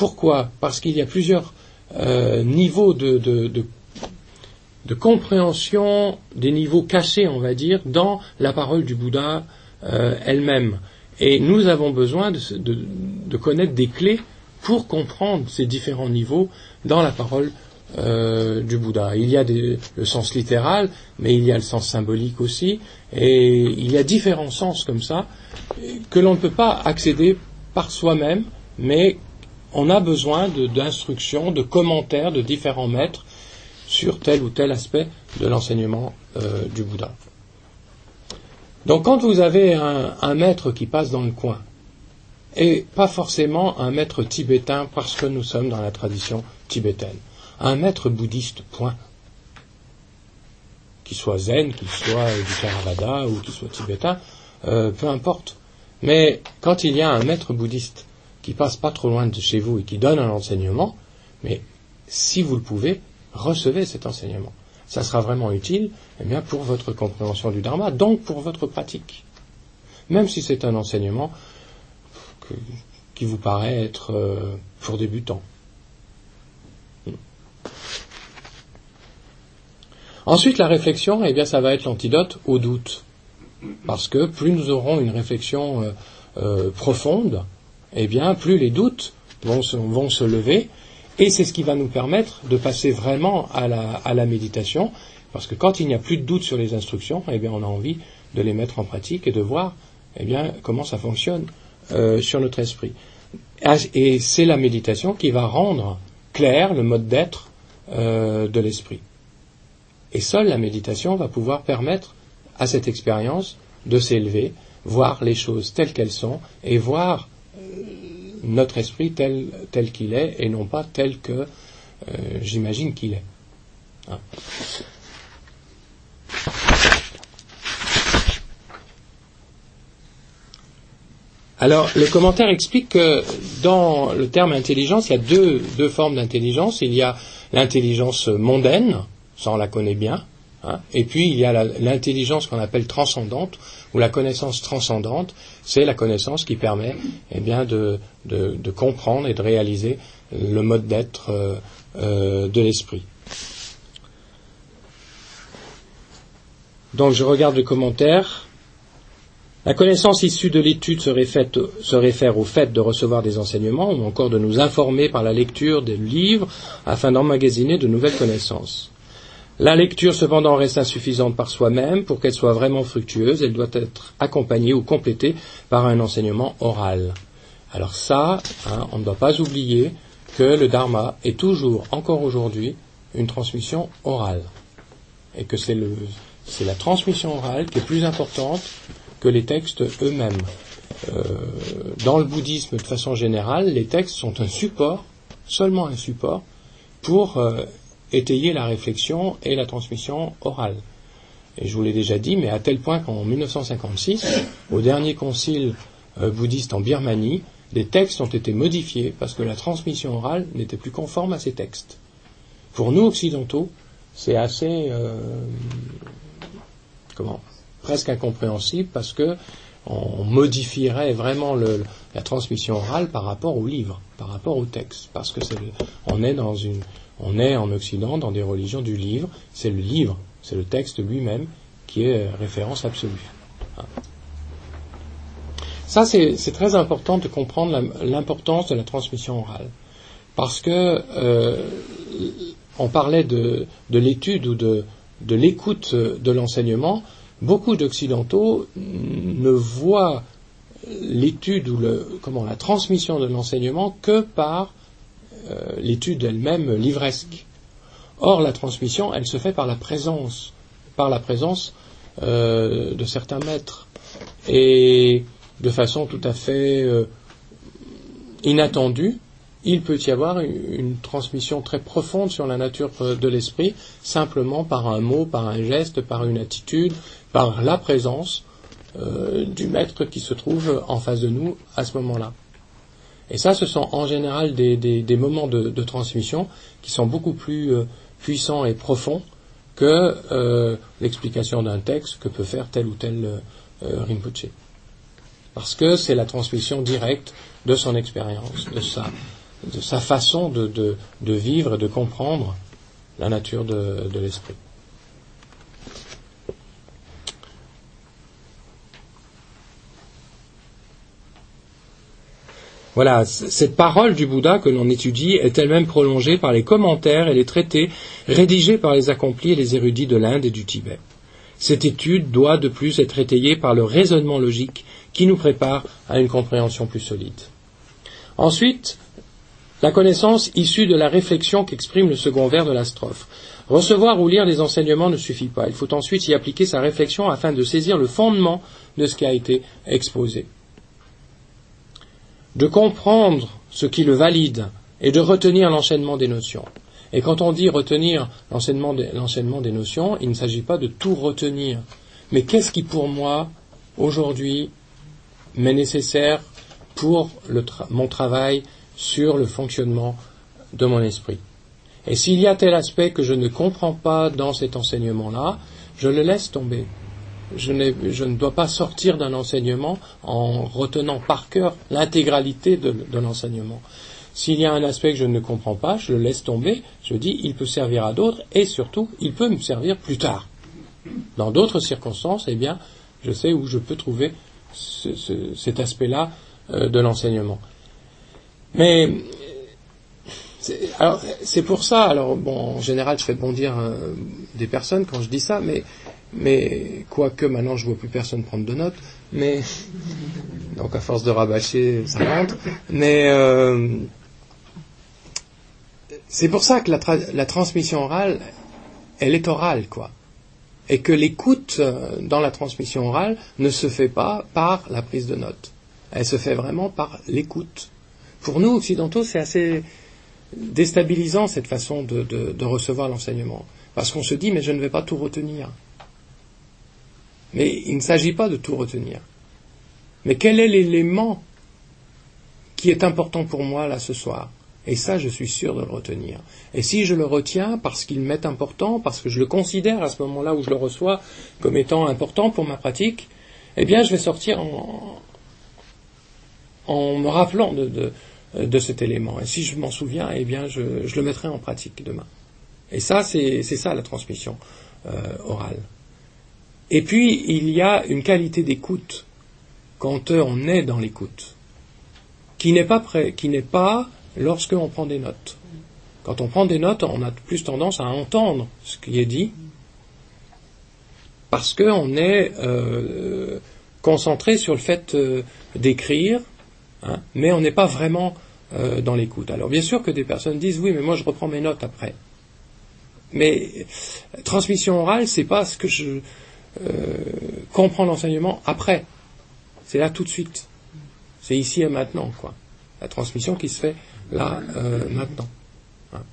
Parce qu'il y a plusieurs Euh, niveaux de, de, de, de compréhension, des niveaux cachés, on va dire, dans la parole du Bouddha euh, elle-même. Et nous avons besoin de, de, de connaître des clés pour comprendre ces différents niveaux dans la parole euh, du Bouddha. Il y a des, le sens littéral, mais il y a le sens symbolique aussi, et il y a différents sens comme ça que l'on ne peut pas accéder par soi-même, mais on a besoin de, d'instructions, de commentaires de différents maîtres sur tel ou tel aspect de l'enseignement euh, du Bouddha. Donc quand vous avez un, un maître qui passe dans le coin, et pas forcément un maître tibétain parce que nous sommes dans la tradition tibétaine, un maître bouddhiste, point, qu'il soit zen, qu'il soit du Theravada ou qu'il soit tibétain, euh, peu importe. Mais quand il y a un maître bouddhiste qui passe pas trop loin de chez vous et qui donne un enseignement, mais si vous le pouvez, recevez cet enseignement. Ça sera vraiment utile eh bien, pour votre compréhension du Dharma, donc pour votre pratique. Même si c'est un enseignement que, qui vous paraît être euh, pour débutants. Ensuite, la réflexion, eh bien, ça va être l'antidote au doute. Parce que plus nous aurons une réflexion euh, euh, profonde, eh bien, plus les doutes vont se, vont se lever, et c'est ce qui va nous permettre de passer vraiment à la, à la méditation, parce que quand il n'y a plus de doute sur les instructions, eh bien, on a envie de les mettre en pratique et de voir, eh bien, comment ça fonctionne euh, sur notre esprit. Et c'est la méditation qui va rendre clair le mode d'être euh, de l'esprit. Et seule la méditation va pouvoir permettre à cette expérience de s'élever, voir les choses telles qu'elles sont, et voir euh, notre esprit tel, tel qu'il est, et non pas tel que euh, j'imagine qu'il est. Hein. Alors, le commentaire explique que dans le terme intelligence, il y a deux, deux formes d'intelligence. Il y a l'intelligence mondaine, ça on la connaît bien, hein, et puis il y a la, l'intelligence qu'on appelle transcendante, ou la connaissance transcendante, c'est la connaissance qui permet eh bien, de, de, de comprendre et de réaliser le mode d'être euh, euh, de l'esprit. Donc je regarde le commentaire. La connaissance issue de l'étude se réfère, se réfère au fait de recevoir des enseignements ou encore de nous informer par la lecture des livres afin d'emmagasiner de nouvelles connaissances. La lecture cependant reste insuffisante par soi-même. Pour qu'elle soit vraiment fructueuse, elle doit être accompagnée ou complétée par un enseignement oral. Alors ça, hein, on ne doit pas oublier que le Dharma est toujours, encore aujourd'hui, une transmission orale. Et que c'est, le, c'est la transmission orale qui est plus importante que les textes eux-mêmes. Euh, dans le bouddhisme, de façon générale, les textes sont un support, seulement un support, pour euh, étayer la réflexion et la transmission orale. Et je vous l'ai déjà dit, mais à tel point qu'en dix-neuf cent cinquante-six, au dernier concile euh, bouddhiste en Birmanie, des textes ont été modifiés parce que la transmission orale n'était plus conforme à ces textes. Pour nous occidentaux, c'est assez... Euh, comment presque incompréhensible parce que on modifierait vraiment le, la transmission orale par rapport au livre, par rapport au texte, parce que c'est le, on est dans une, on est en Occident dans des religions du livre, c'est le livre, c'est le texte lui-même qui est référence absolue. Ça c'est, c'est très important de comprendre la, l'importance de la transmission orale, parce que euh, on parlait de, de l'étude ou de, de l'écoute de l'enseignement. Beaucoup d'occidentaux ne voient l'étude ou le, comment, la transmission de l'enseignement que par euh, l'étude elle-même livresque. Or, la transmission, elle se fait par la présence, par la présence euh, de certains maîtres, et de façon tout à fait euh, inattendue. Il peut y avoir une, une transmission très profonde sur la nature de l'esprit, simplement par un mot, par un geste, par une attitude, par la présence euh, du maître qui se trouve en face de nous à ce moment-là. Et ça, ce sont en général des, des, des moments de, de transmission qui sont beaucoup plus euh, puissants et profonds que euh, l'explication d'un texte que peut faire tel ou tel euh, Rinpoché. Parce que c'est la transmission directe de son expérience, de sa, de sa façon de, de, de vivre et de comprendre la nature de, de l'esprit. Voilà, cette parole du Bouddha que l'on étudie est elle-même prolongée par les commentaires et les traités rédigés par les accomplis et les érudits de l'Inde et du Tibet. Cette étude doit de plus être étayée par le raisonnement logique qui nous prépare à une compréhension plus solide. Ensuite, la connaissance issue de la réflexion qu'exprime le second vers de la strophe. Recevoir ou lire des enseignements ne suffit pas. Il faut ensuite y appliquer sa réflexion afin de saisir le fondement de ce qui a été exposé. De comprendre ce qui le valide et de retenir l'enchaînement des notions. Et quand on dit retenir l'enchaînement des, l'enchaînement des notions, il ne s'agit pas de tout retenir. Mais qu'est-ce qui pour moi, aujourd'hui, m'est nécessaire pour le tra- mon travail sur le fonctionnement de mon esprit. Et s'il y a tel aspect que je ne comprends pas dans cet enseignement-là, je le laisse tomber. Je, n'ai, je ne dois pas sortir d'un enseignement en retenant par cœur l'intégralité de, de l'enseignement. S'il y a un aspect que je ne comprends pas, je le laisse tomber, je dis il peut servir à d'autres et surtout il peut me servir plus tard. Dans d'autres circonstances, eh bien, je sais où je peux trouver ce, ce, cet aspect-là euh, de l'enseignement. Mais c'est, alors, c'est pour ça, alors bon, en général je fais bondir euh, des personnes quand je dis ça, mais Mais, quoique maintenant je vois plus personne prendre de notes, mais, donc à force de rabâcher, ça rentre, mais, euh, C'est pour ça que la, tra- la transmission orale, elle est orale, quoi. Et que l'écoute euh, dans la transmission orale ne se fait pas par la prise de notes. Elle se fait vraiment par l'écoute. Pour nous, occidentaux, c'est assez déstabilisant cette façon de, de, de recevoir l'enseignement. Parce qu'on se dit, mais je ne vais pas tout retenir. Mais il ne s'agit pas de tout retenir. Mais quel est l'élément qui est important pour moi là ce soir? Et ça, je suis sûr de le retenir. Et si je le retiens parce qu'il m'est important, parce que je le considère à ce moment-là où je le reçois comme étant important pour ma pratique, eh bien je vais sortir en, en me rappelant de, de, de cet élément. Et si je m'en souviens, eh bien je, je le mettrai en pratique demain. Et ça, c'est, c'est ça la transmission euh, orale. Et puis, il y a une qualité d'écoute quand on est dans l'écoute, qui n'est pas prêt, qui n'est pas lorsqu'on prend des notes. Quand on prend des notes, on a plus tendance à entendre ce qui est dit, parce qu'on est euh, concentré sur le fait euh, d'écrire, hein, mais on n'est pas vraiment euh, dans l'écoute. Alors bien sûr que des personnes disent, oui, mais moi je reprends mes notes après. Mais transmission orale, c'est pas ce que je euh, comprends l'enseignement après. C'est là tout de suite. C'est ici et maintenant, quoi. La transmission qui se fait là, euh, maintenant. Hein.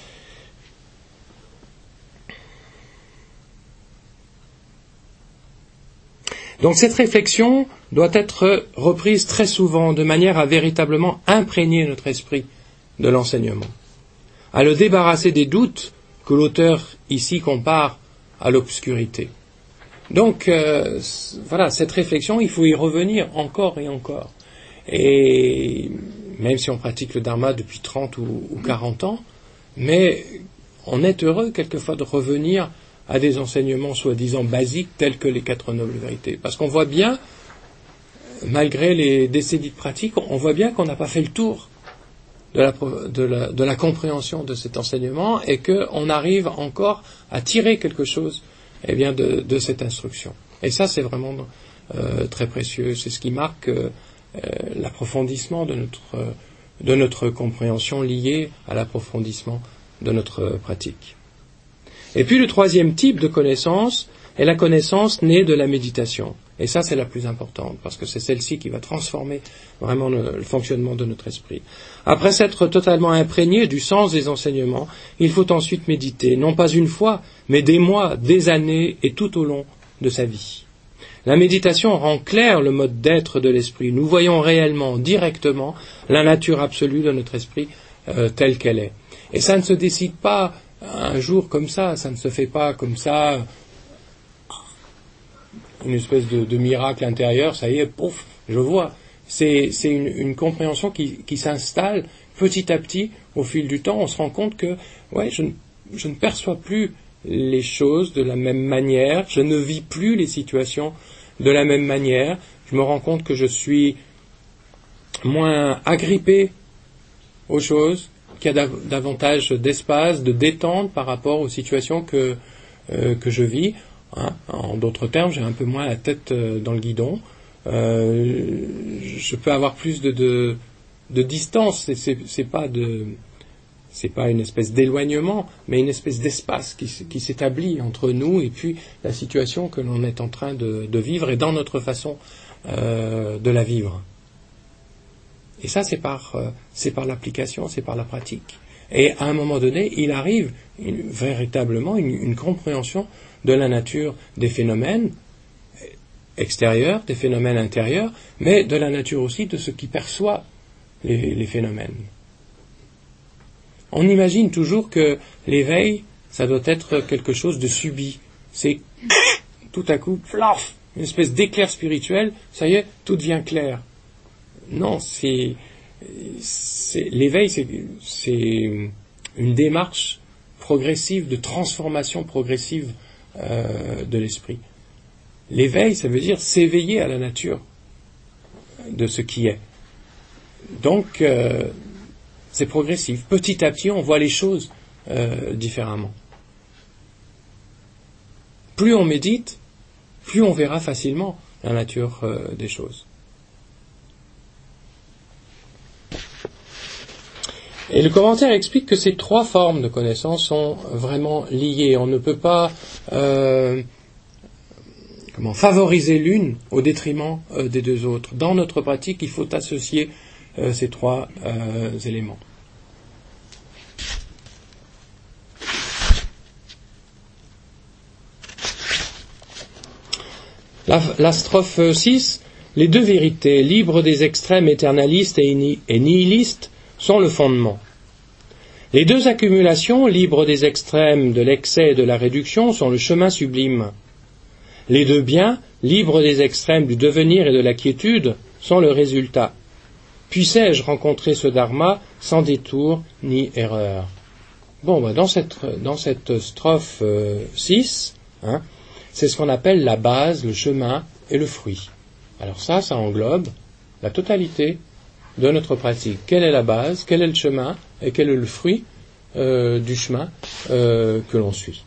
Donc cette réflexion doit être reprise très souvent de manière à véritablement imprégner notre esprit de l'enseignement, à le débarrasser des doutes que l'auteur ici compare à l'obscurité. Donc euh, voilà, cette réflexion, il faut y revenir encore et encore. Et même si on pratique le dharma depuis trente ou, ou quarante ans, mais on est heureux quelquefois de revenir à des enseignements soi-disant basiques tels que les quatre nobles vérités. Parce qu'on voit bien, malgré les décennies de pratique, on voit bien qu'on n'a pas fait le tour de la, de la, de la compréhension de cet enseignement et qu'on arrive encore à tirer quelque chose eh bien, de, de cette instruction. Et ça, c'est vraiment euh, très précieux. C'est ce qui marque euh, l'approfondissement de notre, de notre compréhension liée à l'approfondissement de notre pratique. Et puis le troisième type de connaissance est la connaissance née de la méditation. Et ça, c'est la plus importante, parce que c'est celle-ci qui va transformer vraiment le, le fonctionnement de notre esprit. Après s'être totalement imprégné du sens des enseignements, il faut ensuite méditer, non pas une fois, mais des mois, des années et tout au long de sa vie. La méditation rend clair le mode d'être de l'esprit. Nous voyons réellement, directement, la nature absolue de notre esprit euh, telle qu'elle est. Et ça ne se décide pas un jour comme ça, ça ne se fait pas comme ça, une espèce de, de miracle intérieur, ça y est, pouf, je vois. C'est, c'est une, une compréhension qui, qui s'installe petit à petit au fil du temps. On se rend compte que, ouais, je ne, je ne perçois plus les choses de la même manière, je ne vis plus les situations de la même manière, je me rends compte que je suis moins agrippé aux choses, qu'il y a dav- davantage d'espace, de détente par rapport aux situations que, euh, que je vis. Hein. En d'autres termes, j'ai un peu moins la tête euh, dans le guidon. Euh, je peux avoir plus de, de, de distance. C'est, c'est, c'est pas de, c'est pas une espèce d'éloignement, mais une espèce d'espace qui, qui s'établit entre nous et puis la situation que l'on est en train de, de vivre et dans notre façon euh, de la vivre. Et ça, c'est par, euh, c'est par l'application, c'est par la pratique. Et à un moment donné, il arrive une, véritablement une, une compréhension de la nature des phénomènes extérieurs, des phénomènes intérieurs, mais de la nature aussi de ce qui perçoit les, les phénomènes. On imagine toujours que l'éveil, ça doit être quelque chose de subi. C'est tout à coup, flaf, une espèce d'éclair spirituel, ça y est, tout devient clair. Non, c'est, c'est l'éveil, c'est, c'est une démarche progressive, de transformation progressive euh, de l'esprit. L'éveil, ça veut dire s'éveiller à la nature de ce qui est. Donc, euh, c'est progressif. Petit à petit, on voit les choses euh, différemment. Plus on médite, plus on verra facilement la nature euh, des choses. Et le commentaire explique que ces trois formes de connaissance sont vraiment liées. On ne peut pas euh, comment, favoriser l'une au détriment euh, des deux autres. Dans notre pratique, il faut associer euh, ces trois euh, éléments. La, la strophe six, les deux vérités, libres des extrêmes éternalistes et, ni, et nihilistes, sont le fondement. Les deux accumulations, libres des extrêmes de l'excès et de la réduction, sont le chemin sublime. Les deux biens, libres des extrêmes du devenir et de la quiétude, sont le résultat. Puissais-je rencontrer ce dharma sans détour ni erreur? Bon, bah dans, cette, dans cette strophe euh, six, hein, c'est ce qu'on appelle la base, le chemin et le fruit. Alors ça, ça englobe la totalité de notre pratique. Quelle est la base, quel est le chemin et quel est le fruit euh, du chemin euh, que l'on suit.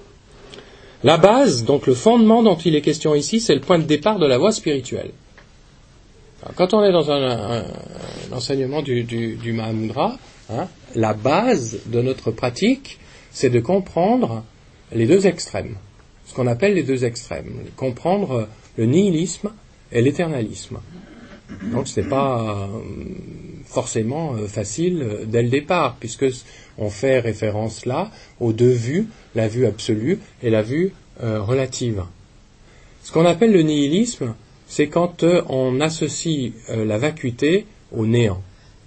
La base, donc le fondement dont il est question ici, c'est le point de départ de la voie spirituelle. Alors, quand on est dans un, un, un enseignement du, du, du Mahamudra, hein, la base de notre pratique, c'est de comprendre les deux extrêmes. Ce qu'on appelle les deux extrêmes, comprendre le nihilisme et l'éternalisme. Donc ce n'est pas forcément facile dès le départ, puisque on fait référence là aux deux vues, la vue absolue et la vue euh, relative. Ce qu'on appelle le nihilisme, c'est quand euh, on associe euh, la vacuité au néant.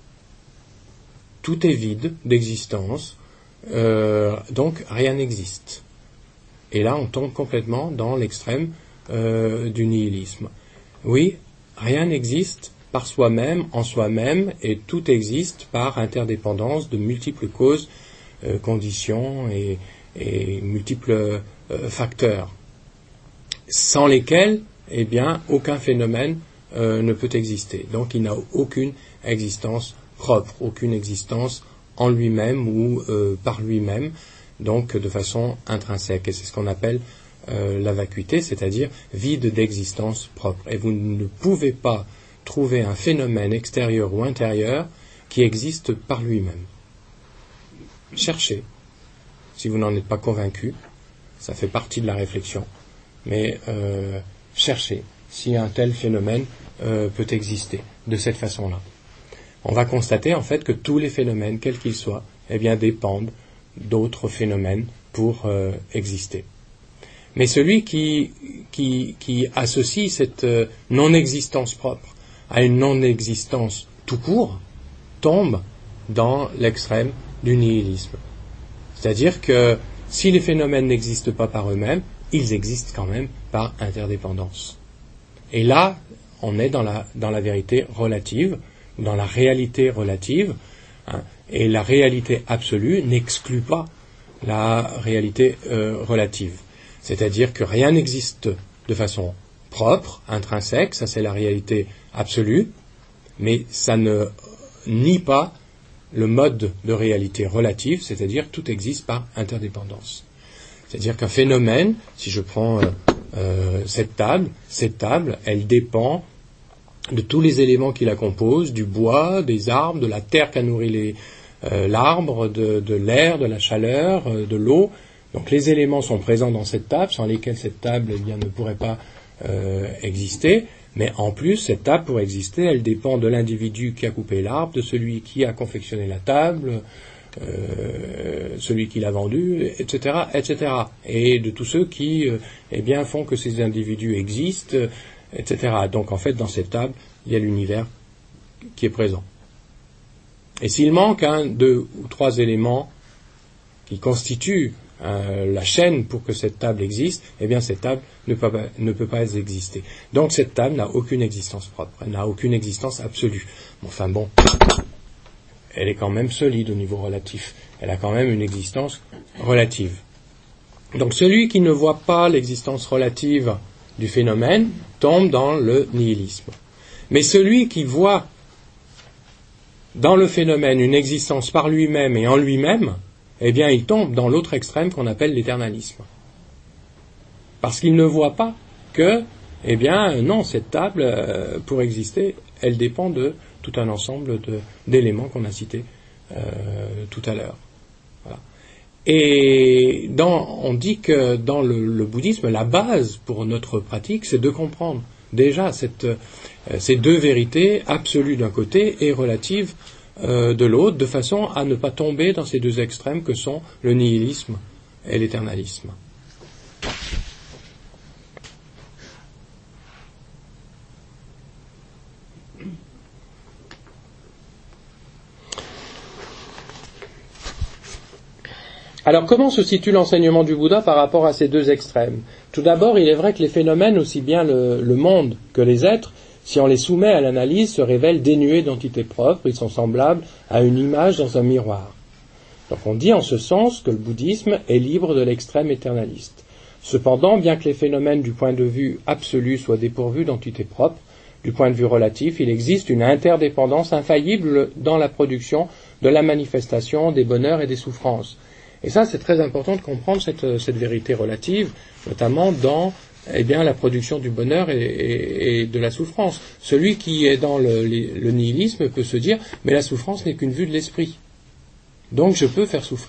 Tout est vide d'existence, euh, donc rien n'existe. Et là, on tombe complètement dans l'extrême euh, du nihilisme. Oui, rien n'existe par soi-même, en soi-même, et tout existe par interdépendance de multiples causes, euh, conditions et, et multiples euh, facteurs, sans lesquels, eh bien, aucun phénomène euh, ne peut exister. Donc, il n'a aucune existence propre, aucune existence en lui-même ou euh, par lui-même, donc de façon intrinsèque. Et c'est ce qu'on appelle euh, la vacuité, c'est-à-dire vide d'existence propre. Et vous ne pouvez pas trouver un phénomène extérieur ou intérieur qui existe par lui-même. Cherchez. Si vous n'en êtes pas convaincu, ça fait partie de la réflexion, mais euh, cherchez si un tel phénomène euh, peut exister de cette façon-là. On va constater en fait que tous les phénomènes, quels qu'ils soient, eh bien, dépendent d'autres phénomènes pour euh, exister. Mais celui qui, qui, qui associe cette euh, non-existence propre à une non-existence tout court tombe dans l'extrême du nihilisme. C'est-à-dire que si les phénomènes n'existent pas par eux-mêmes, ils existent quand même par interdépendance. Et là, on est dans la, dans la vérité relative, dans la réalité relative, hein, et la réalité absolue n'exclut pas la réalité euh, relative. C'est-à-dire que rien n'existe de façon propre, intrinsèque, ça c'est la réalité absolue, mais ça ne nie pas le mode de réalité relative, c'est-à-dire tout existe par interdépendance. C'est-à-dire qu'un phénomène, si je prends euh, euh, cette table, cette table, elle dépend de tous les éléments qui la composent, du bois, des arbres, de la terre qu'a nourri les, euh, l'arbre, de, de l'air, de la chaleur, euh, de l'eau. Donc les éléments sont présents dans cette table, sans lesquels cette table eh bien, ne pourrait pas euh, exister. Mais en plus, cette table, pour exister, elle dépend de l'individu qui a coupé l'arbre, de celui qui a confectionné la table, euh, celui qui l'a vendue, et cetera, et cetera. Et de tous ceux qui euh, eh bien, font que ces individus existent, et cetera. Donc en fait, dans cette table, il y a l'univers qui est présent. Et s'il manque un, deux ou trois éléments qui constituent euh, la chaîne pour que cette table existe, eh bien cette table ne peut pas, ne peut pas exister. Donc cette table n'a aucune existence propre, elle n'a aucune existence absolue. Enfin bon, elle est quand même solide au niveau relatif. Elle a quand même une existence relative. Donc celui qui ne voit pas l'existence relative du phénomène tombe dans le nihilisme. Mais celui qui voit dans le phénomène une existence par lui-même et en lui-même, eh bien il tombe dans l'autre extrême qu'on appelle l'éternalisme. Parce qu'il ne voit pas que, eh bien non, cette table, euh, pour exister, elle dépend de tout un ensemble de, d'éléments qu'on a cités euh, tout à l'heure. Voilà. Et dans, on dit que dans le, le bouddhisme, la base pour notre pratique, c'est de comprendre déjà cette, euh, ces deux vérités absolues d'un côté et relatives euh, de l'autre, de façon à ne pas tomber dans ces deux extrêmes que sont le nihilisme et l'éternalisme. Alors, comment se situe l'enseignement du Bouddha par rapport à ces deux extrêmes ? Tout d'abord, il est vrai que les phénomènes, aussi bien le, le monde que les êtres, si on les soumet à l'analyse, se révèlent dénués d'entité propre, ils sont semblables à une image dans un miroir. Donc on dit en ce sens que le bouddhisme est libre de l'extrême éternaliste. Cependant, bien que les phénomènes du point de vue absolu soient dépourvus d'entité propre, du point de vue relatif, il existe une interdépendance infaillible dans la production de la manifestation des bonheurs et des souffrances. Et ça, c'est très important de comprendre cette, cette vérité relative, notamment dans eh bien, la production du bonheur et, et, et de la souffrance. Celui qui est dans le, le nihilisme peut se dire « mais la souffrance n'est qu'une vue de l'esprit, donc je peux faire souffrir ».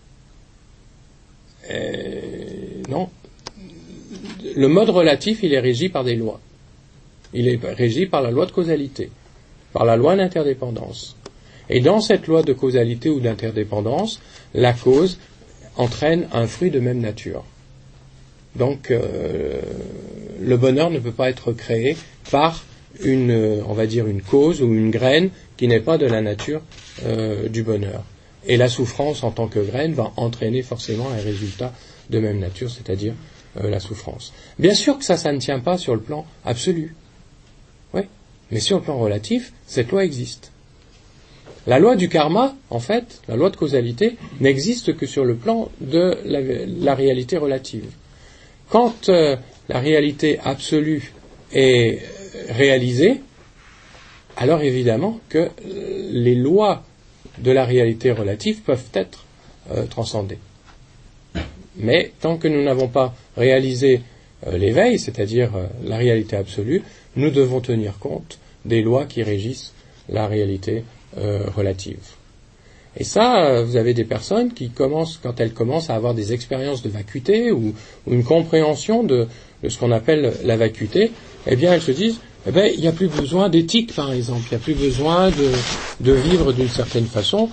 Non. Le mode relatif, il est régi par des lois. Il est régi par la loi de causalité, par la loi d'interdépendance. Et dans cette loi de causalité ou d'interdépendance, la cause entraîne un fruit de même nature. Donc, euh, le bonheur ne peut pas être créé par une, on va dire, une cause ou une graine qui n'est pas de la nature euh, du bonheur. Et la souffrance en tant que graine va entraîner forcément un résultat de même nature, c'est-à-dire euh, la souffrance. Bien sûr que ça, ça ne tient pas sur le plan absolu. Oui, mais sur le plan relatif, cette loi existe. La loi du karma, en fait, la loi de causalité, n'existe que sur le plan de la, la réalité relative. Quand euh, la réalité absolue est réalisée, alors évidemment que les lois de la réalité relative peuvent être euh, transcendées. Mais tant que nous n'avons pas réalisé euh, l'éveil, c'est-à-dire euh, la réalité absolue, nous devons tenir compte des lois qui régissent la réalité Euh, relative. Et ça, euh, vous avez des personnes qui commencent, quand elles commencent à avoir des expériences de vacuité ou, ou une compréhension de, de ce qu'on appelle la vacuité, eh bien elles se disent, eh bien il n'y a plus besoin d'éthique par exemple, il n'y a plus besoin de, de vivre d'une certaine façon,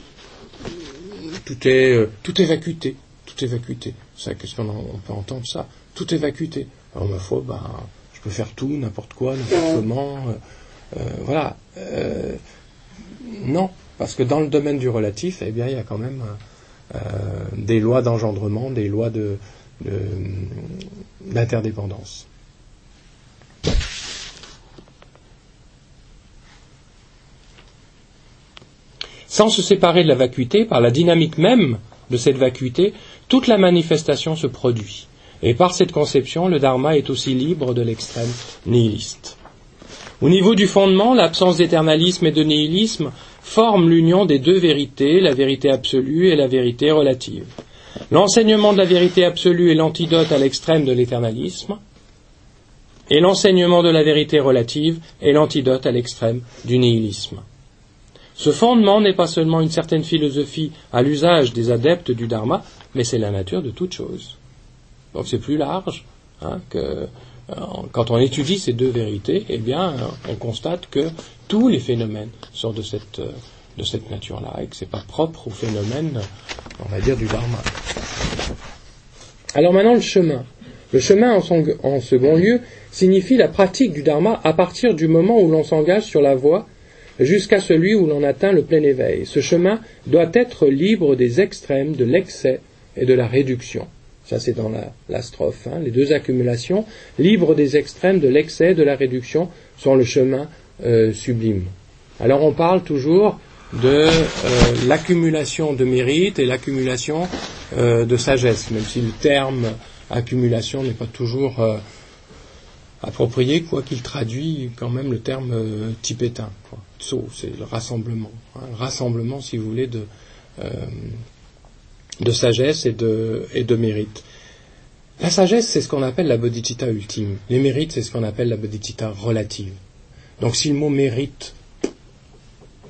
tout est, euh, tout est vacuité, tout est vacuité. Ça, qu'est-ce qu'on en, on peut entendre ça? Tout est vacuité. Alors ma foi, ben, je peux faire tout, n'importe quoi, n'importe comment, euh, euh, voilà. Euh, Non, parce que dans le domaine du relatif, eh bien, il y a quand même euh, des lois d'engendrement, des lois de, de, d'interdépendance. Sans se séparer de la vacuité, par la dynamique même de cette vacuité, toute la manifestation se produit. Et par cette conception, le dharma est aussi libre de l'extrême nihiliste. Au niveau du fondement, l'absence d'éternalisme et de nihilisme forme l'union des deux vérités, la vérité absolue et la vérité relative. L'enseignement de la vérité absolue est l'antidote à l'extrême de l'éternalisme, et l'enseignement de la vérité relative est l'antidote à l'extrême du nihilisme. Ce fondement n'est pas seulement une certaine philosophie à l'usage des adeptes du dharma, mais c'est la nature de toute chose. Donc c'est plus large hein, que... Quand on étudie ces deux vérités, eh bien, on constate que tous les phénomènes sont de cette, de cette nature-là et que c'est pas propre au phénomène, on va dire, du dharma. Alors maintenant, le chemin. Le chemin, en, son, en second lieu, signifie la pratique du dharma à partir du moment où l'on s'engage sur la voie jusqu'à celui où l'on atteint le plein éveil. Ce chemin doit être libre des extrêmes, de l'excès et de la réduction. Ça, c'est dans la, la strophe. Hein. Les deux accumulations, libres des extrêmes, de l'excès, de la réduction, sont le chemin euh, sublime. Alors, on parle toujours de euh, l'accumulation de mérite et l'accumulation euh, de sagesse, même si le terme accumulation n'est pas toujours euh, approprié, quoi qu'il traduit quand même le terme euh, tibétain. Quoi. Tso, c'est le rassemblement. Hein. Le rassemblement, si vous voulez, de... Euh, de sagesse et de, et de mérite. La sagesse, c'est ce qu'on appelle la bodhicitta ultime. Les mérites, c'est ce qu'on appelle la bodhicitta relative. Donc si le mot mérite,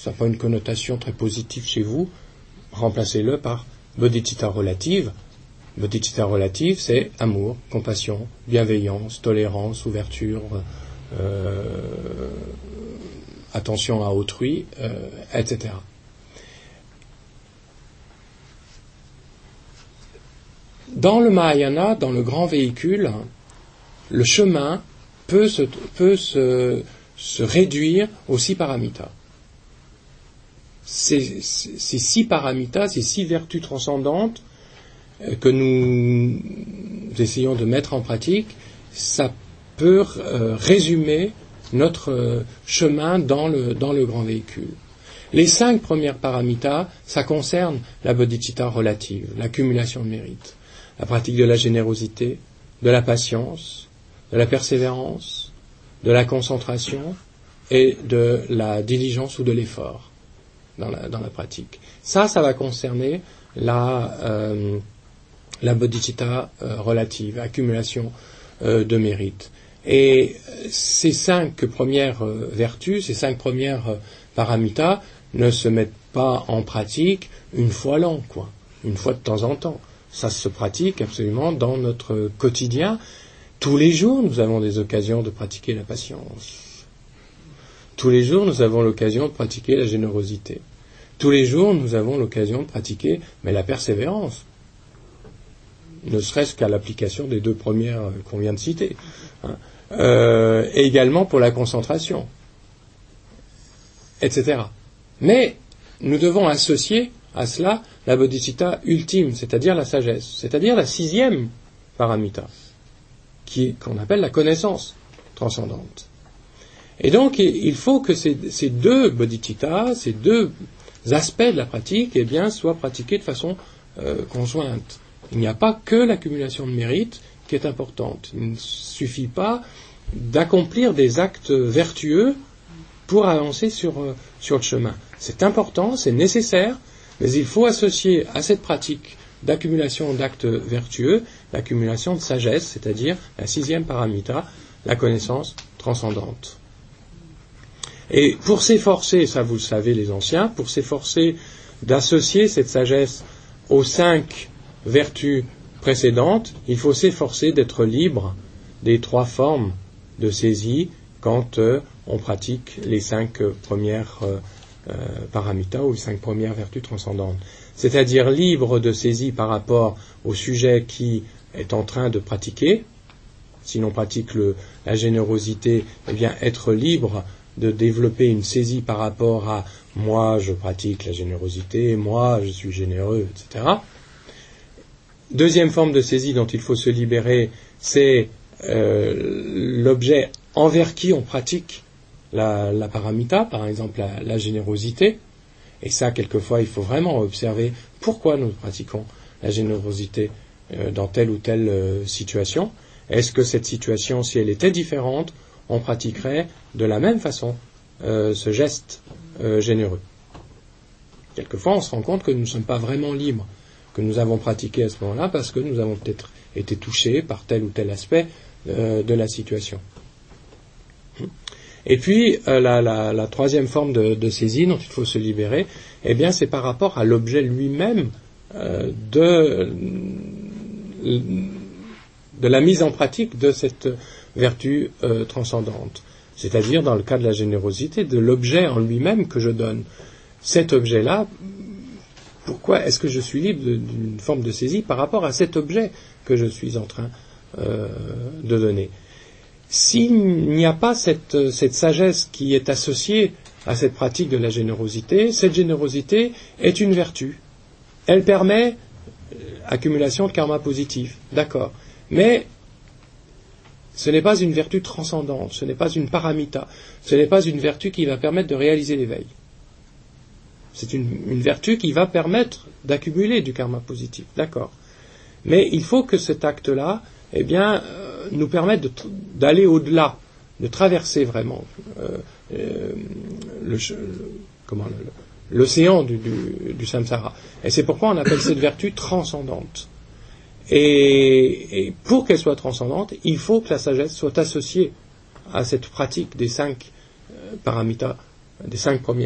ça n'a pas une connotation très positive chez vous, remplacez-le par bodhicitta relative. Bodhicitta relative, c'est amour, compassion, bienveillance, tolérance, ouverture, euh, attention à autrui, euh, et cetera. Dans le Mahayana, dans le grand véhicule, le chemin peut se, peut se, se réduire aux six paramitas. Ces, ces six paramitas, ces six vertus transcendantes que nous essayons de mettre en pratique, ça peut euh, résumer notre euh, chemin dans le, dans le grand véhicule. Les cinq premières paramitas, ça concerne la bodhicitta relative, l'accumulation de mérite, la pratique de la générosité, de la patience, de la persévérance, de la concentration et de la diligence ou de l'effort dans la, dans la pratique. Ça, ça va concerner la, euh, la bodhicitta euh, relative, accumulation euh, de mérite. Et ces cinq premières euh, vertus, ces cinq premières euh, paramitas ne se mettent pas en pratique une fois l'an, quoi, une fois de temps en temps. Ça se pratique absolument dans notre quotidien. Tous les jours, nous avons des occasions de pratiquer la patience. Tous les jours, nous avons l'occasion de pratiquer la générosité. Tous les jours, nous avons l'occasion de pratiquer, mais la persévérance. Ne serait-ce qu'à l'application des deux premières qu'on vient de citer. Hein. Euh, et également pour la concentration, et cetera. Mais nous devons associer à cela la bodhicitta ultime, c'est-à-dire la sagesse, c'est-à-dire la sixième paramita, qui, qu'on appelle la connaissance transcendante. Et donc, il faut que ces, ces deux bodhicittas, ces deux aspects de la pratique, eh bien, soient pratiqués de façon euh, conjointe. Il n'y a pas que l'accumulation de mérite qui est importante. Il ne suffit pas d'accomplir des actes vertueux pour avancer sur, euh, sur le chemin. C'est important, c'est nécessaire, mais il faut associer à cette pratique d'accumulation d'actes vertueux l'accumulation de sagesse, c'est-à-dire la sixième paramita, la connaissance transcendante. Et pour s'efforcer, ça vous le savez les anciens, pour s'efforcer d'associer cette sagesse aux cinq vertus précédentes, il faut s'efforcer d'être libre des trois formes de saisie quand euh, on pratique les cinq euh, premières euh, euh, paramitas ou les cinq premières vertus transcendantes. C'est-à-dire libre de saisie par rapport au sujet qui est en train de pratiquer. Si l'on pratique le, la générosité, eh bien être libre de développer une saisie par rapport à moi je pratique la générosité, moi je suis généreux, et cetera. Deuxième forme de saisie dont il faut se libérer, c'est euh, l'objet envers qui on pratique la, la paramita, par exemple la, la générosité. Et ça, quelquefois, il faut vraiment observer pourquoi nous pratiquons la générosité euh, dans telle ou telle euh, situation. Est-ce que cette situation, si elle était différente, on pratiquerait de la même façon euh, ce geste euh, généreux? Quelquefois, on se rend compte que nous ne sommes pas vraiment libres, que nous avons pratiqué à ce moment-là parce que nous avons peut-être été touchés par tel ou tel aspect euh, de la situation. Et puis, euh, la, la, la troisième forme de, de saisie dont il faut se libérer, eh bien, c'est par rapport à l'objet lui-même euh, de, de la mise en pratique de cette vertu euh, transcendante. C'est-à-dire, dans le cas de la générosité, de l'objet en lui-même que je donne. Cet objet-là, pourquoi est-ce que je suis libre de, d'une forme de saisie par rapport à cet objet que je suis en train euh, de donner? S'il n'y a pas cette, cette sagesse qui est associée à cette pratique de la générosité, cette générosité est une vertu. Elle permet euh, accumulation de karma positif, d'accord. Mais ce n'est pas une vertu transcendante, ce n'est pas une paramita, ce n'est pas une vertu qui va permettre de réaliser l'éveil. C'est une, une vertu qui va permettre d'accumuler du karma positif, d'accord. Mais il faut que cet acte-là, eh bien, euh, nous permette de, d'aller au-delà, de traverser vraiment euh, euh, le, le, comment, le, l'océan du, du, du samsara. Et c'est pourquoi on appelle cette vertu transcendante. Et, et pour qu'elle soit transcendante, il faut que la sagesse soit associée à cette pratique des cinq euh, paramitas, des cinq premières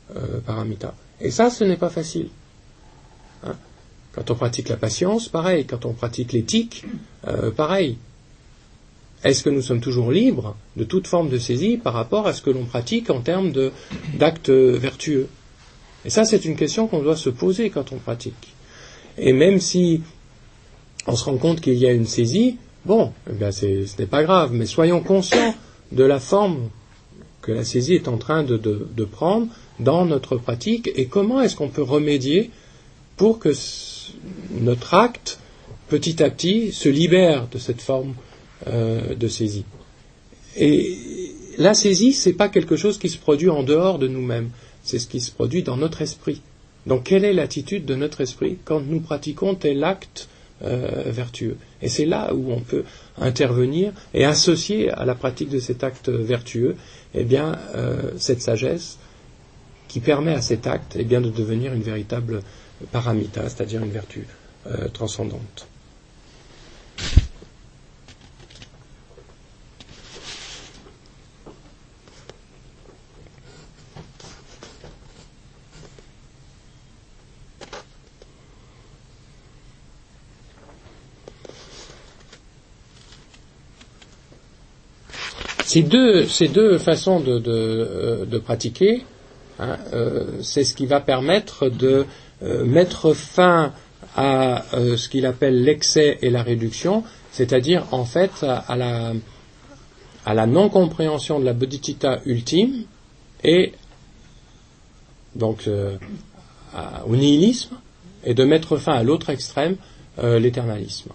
euh, paramita. Et ça, ce n'est pas facile. Hein? Quand on pratique la patience, pareil. Quand on pratique l'éthique, euh, pareil. Est-ce que nous sommes toujours libres de toute forme de saisie par rapport à ce que l'on pratique en termes de, d'actes vertueux? Et ça, c'est une question qu'on doit se poser quand on pratique. Et même si on se rend compte qu'il y a une saisie, bon, eh bien c'est, ce n'est pas grave, mais soyons conscients de la forme que la saisie est en train de, de, de prendre dans notre pratique et comment est-ce qu'on peut remédier pour que c- notre acte, petit à petit, se libère de cette forme euh, de saisie. Et la saisie, c'est pas quelque chose qui se produit en dehors de nous-mêmes, c'est ce qui se produit dans notre esprit. Donc, quelle est l'attitude de notre esprit quand nous pratiquons tel acte euh, vertueux? Et c'est là où on peut intervenir et associer à la pratique de cet acte vertueux, eh bien, euh, cette sagesse qui permet à cet acte, eh bien, de devenir une véritable paramita, c'est-à-dire une vertu euh, transcendante. Ces deux, ces deux façons de, de, de pratiquer, hein, euh, c'est ce qui va permettre de euh, mettre fin à euh, ce qu'il appelle l'excès et la réduction, c'est-à-dire en fait à, à la, à la non-compréhension de la bodhicitta ultime et donc euh, à, au nihilisme, et de mettre fin à l'autre extrême, euh, l'éternalisme.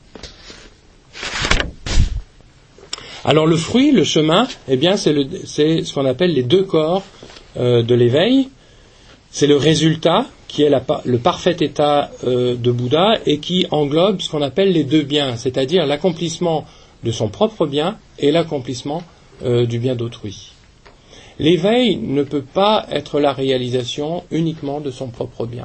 Alors le fruit, le chemin, eh bien c'est, le, c'est ce qu'on appelle les deux corps euh, de l'éveil. C'est le résultat qui est la, le parfait état euh, de Bouddha et qui englobe ce qu'on appelle les deux biens, c'est-à-dire l'accomplissement de son propre bien et l'accomplissement euh, du bien d'autrui. L'éveil ne peut pas être la réalisation uniquement de son propre bien.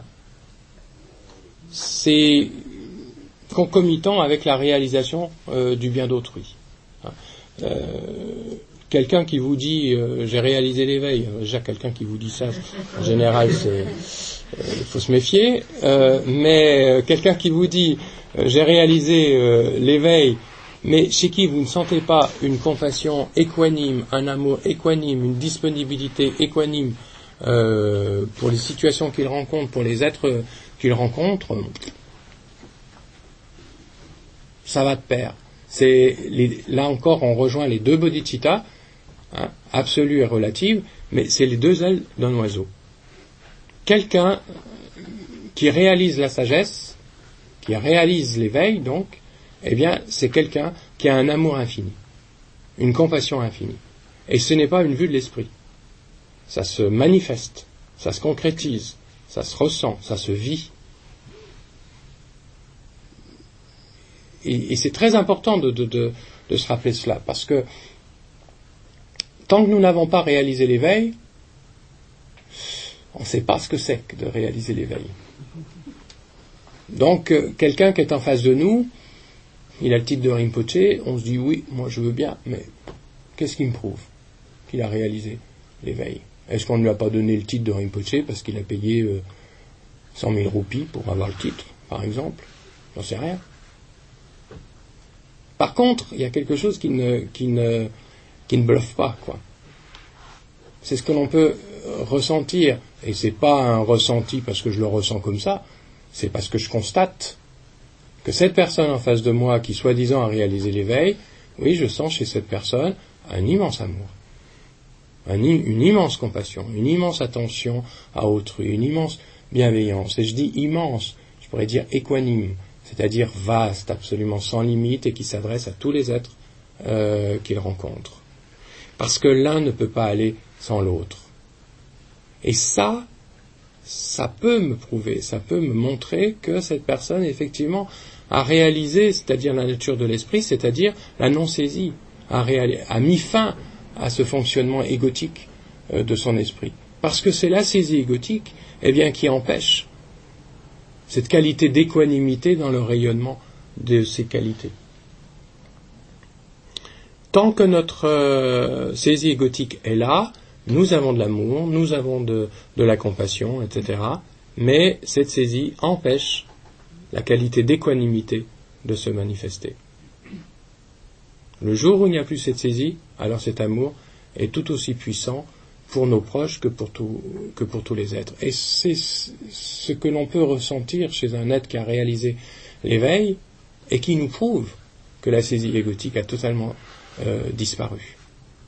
C'est concomitant avec la réalisation euh, du bien d'autrui. Euh, quelqu'un qui vous dit euh, j'ai réalisé l'éveil, déjà quelqu'un qui vous dit ça, en général c'est il euh, faut se méfier, euh, mais euh, quelqu'un qui vous dit euh, j'ai réalisé euh, l'éveil, mais chez qui vous ne sentez pas une compassion équanime, un amour équanime, une disponibilité équanime euh, pour les situations qu'il rencontre, pour les êtres qu'il rencontre, ça va de pair. C'est les, là encore, on rejoint les deux bodhicittas, hein, absolue et relative, mais c'est les deux ailes d'un oiseau. Quelqu'un qui réalise la sagesse, qui réalise l'éveil, donc, eh bien, c'est quelqu'un qui a un amour infini, une compassion infinie. Et ce n'est pas une vue de l'esprit. Ça se manifeste, ça se concrétise, ça se ressent, ça se vit. Et, et c'est très important de, de, de, de se rappeler cela, parce que tant que nous n'avons pas réalisé l'éveil, on ne sait pas ce que c'est que de réaliser l'éveil. Donc, euh, quelqu'un qui est en face de nous, il a le titre de Rinpoché, on se dit oui, moi je veux bien, mais qu'est-ce qui me prouve qu'il a réalisé l'éveil? Est-ce qu'on ne lui a pas donné le titre de Rinpoché parce qu'il a payé euh, cent mille roupies pour avoir le titre, par exemple? J'en sais rien. Par contre, il y a quelque chose qui ne, qui ne, qui ne bluffe pas, quoi. C'est ce que l'on peut ressentir, et c'est pas un ressenti parce que je le ressens comme ça, c'est parce que je constate que cette personne en face de moi, qui soi-disant a réalisé l'éveil, oui, je sens chez cette personne un immense amour, un, une immense compassion, une immense attention à autrui, une immense bienveillance. Et je dis immense, je pourrais dire équanime, c'est-à-dire vaste, absolument sans limite, et qui s'adresse à tous les êtres euh, qu'il rencontre. Parce que l'un ne peut pas aller sans l'autre. Et ça, ça peut me prouver, ça peut me montrer que cette personne, effectivement, a réalisé, c'est-à-dire la nature de l'esprit, c'est-à-dire la non-saisie, a, réali- a mis fin à ce fonctionnement égotique euh, de son esprit. Parce que c'est la saisie égotique, eh bien, qui empêche cette qualité d'équanimité dans le rayonnement de ces qualités. Tant que notre euh, saisie égotique est là, nous avons de l'amour, nous avons de, de la compassion, et cetera. Mais cette saisie empêche la qualité d'équanimité de se manifester. Le jour où il n'y a plus cette saisie, alors cet amour est tout aussi puissant pour nos proches que pour, tout, que pour tous les êtres. Et c'est ce que l'on peut ressentir chez un être qui a réalisé l'éveil et qui nous prouve que la saisie égotique a totalement euh, disparu.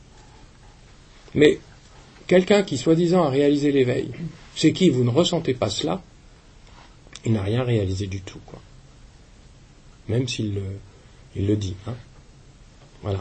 Mais quelqu'un qui soi-disant a réalisé l'éveil, chez qui vous ne ressentez pas cela, il n'a rien réalisé du tout, quoi. Même s'il le, il le dit, hein. Voilà.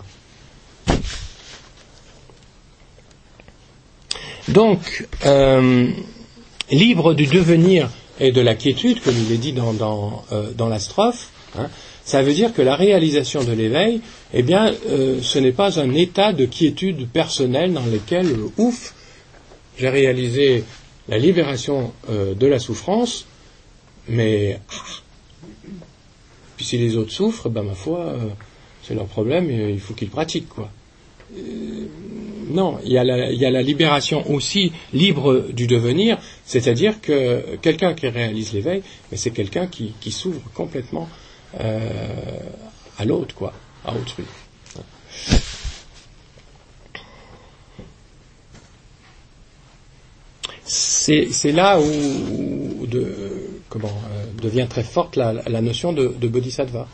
Donc, euh, libre du devenir et de la quiétude, comme il est dit dans, dans, euh, dans la strophe, hein, ça veut dire que la réalisation de l'éveil, eh bien, euh, ce n'est pas un état de quiétude personnelle dans lequel, euh, ouf, j'ai réalisé la libération euh, de la souffrance, mais ah, puis si les autres souffrent, ben ma foi, euh, c'est leur problème, et il faut qu'ils pratiquent, quoi. Euh, non, il y a la, il y a la libération aussi libre du devenir, c'est-à-dire que quelqu'un qui réalise l'éveil, mais c'est quelqu'un qui, qui s'ouvre complètement euh, à l'autre, quoi, à autrui. C'est, c'est là où de, comment, euh, devient très forte la, la notion de, de bodhisattva.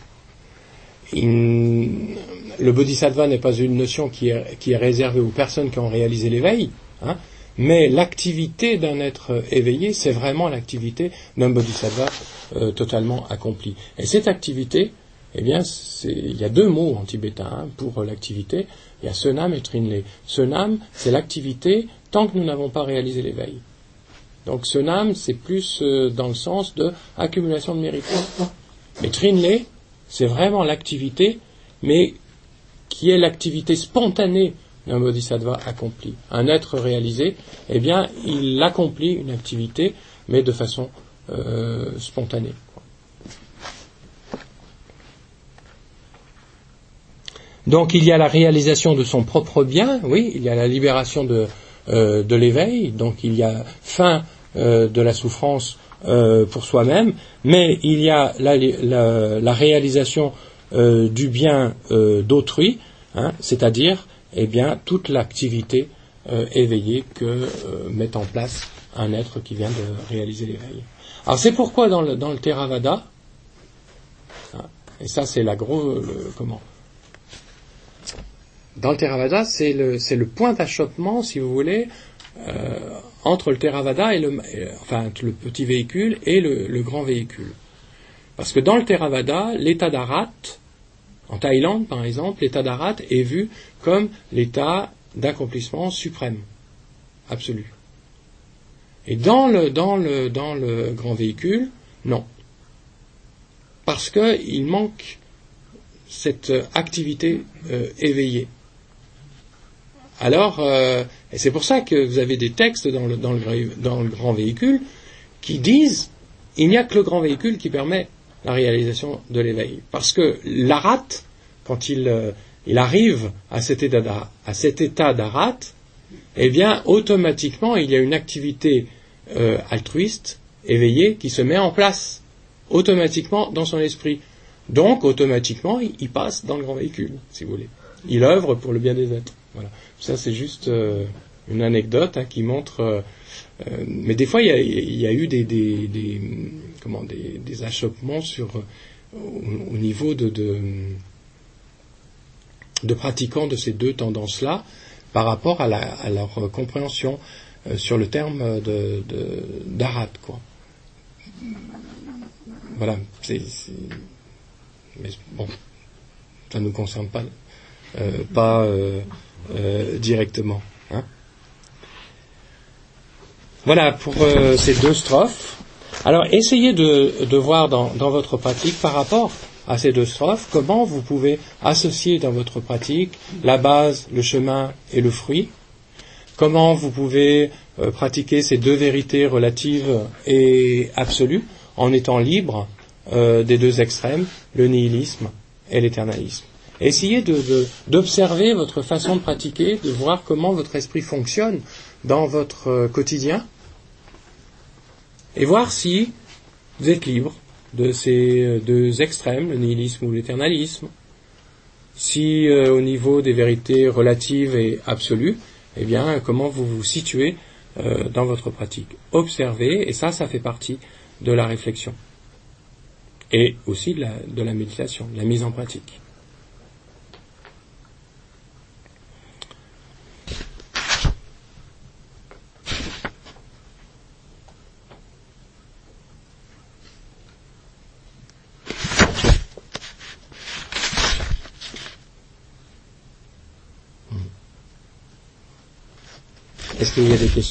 Il, le bodhisattva n'est pas une notion qui est, qui est réservée aux personnes qui ont réalisé l'éveil, hein, mais l'activité d'un être éveillé, c'est vraiment l'activité d'un bodhisattva euh, totalement accompli. Et cette activité, eh bien, c'est, il y a deux mots en tibétain hein, pour l'activité. Il y a Senam et Trinley. Senam, c'est l'activité tant que nous n'avons pas réalisé l'éveil. Donc Senam, c'est plus euh, dans le sens de accumulation de mérite. Mais Trinley, c'est vraiment l'activité, mais qui est l'activité spontanée d'un bodhisattva accompli. Un être réalisé, eh bien, il accomplit une activité, mais de façon euh, spontanée. Donc il y a la réalisation de son propre bien, oui, il y a la libération de, euh, de l'éveil, donc il y a fin euh, de la souffrance euh, pour soi-même, mais il y a la, la, la réalisation euh, du bien euh, d'autrui, hein, c'est-à-dire eh bien, toute l'activité euh, éveillée que euh, met en place un être qui vient de réaliser l'éveil. Alors c'est pourquoi dans le, dans le Theravada, hein, et ça c'est la grosse, comment dans le Theravada, c'est le, c'est le point d'achoppement, si vous voulez, euh, entre le Theravada et le, euh, enfin, le petit véhicule et le, le grand véhicule. Parce que dans le Theravada, l'état d'Arat, en Thaïlande par exemple, l'état d'Arat est vu comme l'état d'accomplissement suprême, absolu. Et dans le, dans le, dans le grand véhicule, non. Parce qu'il manque cette activité euh, éveillée. Alors, euh, et c'est pour ça que vous avez des textes dans le, dans, le, dans le grand véhicule qui disent il n'y a que le grand véhicule qui permet la réalisation de l'éveil. Parce que l'arat, quand il, euh, il arrive à cet état, à cet état d'arat, eh bien, automatiquement, il y a une activité euh, altruiste, éveillée, qui se met en place, automatiquement dans son esprit. Donc, automatiquement, il, il passe dans le grand véhicule, si vous voulez. Il œuvre pour le bien des êtres. Voilà. Ça, c'est juste euh, une anecdote hein, qui montre... Euh, euh, mais des fois, il y a, il y a eu des, des, des, comment, des, des achoppements sur, euh, au, au niveau de, de, de pratiquants de ces deux tendances-là par rapport à, la, à leur compréhension euh, sur le terme de, de, d'arat, quoi. Voilà. C'est... c'est mais bon, ça ne nous concerne pas, euh, pas euh, euh, directement. Hein. Voilà pour euh, ces deux strophes. Alors, essayez de, de voir dans, dans votre pratique, par rapport à ces deux strophes, comment vous pouvez associer dans votre pratique la base, le chemin et le fruit. Comment vous pouvez euh, pratiquer ces deux vérités relatives et absolues en étant libre Euh, des deux extrêmes, le nihilisme et l'éternalisme. Essayez de, de, d'observer votre façon de pratiquer, de voir comment votre esprit fonctionne dans votre euh, quotidien, et voir si vous êtes libre de ces deux extrêmes, le nihilisme ou l'éternalisme, si euh, au niveau des vérités relatives et absolues, eh bien, comment vous vous situez euh, dans votre pratique. Observez, et ça, ça fait partie de la réflexion. Et aussi de la, de la méditation, de la mise en pratique. Est-ce qu'il y a des questions ?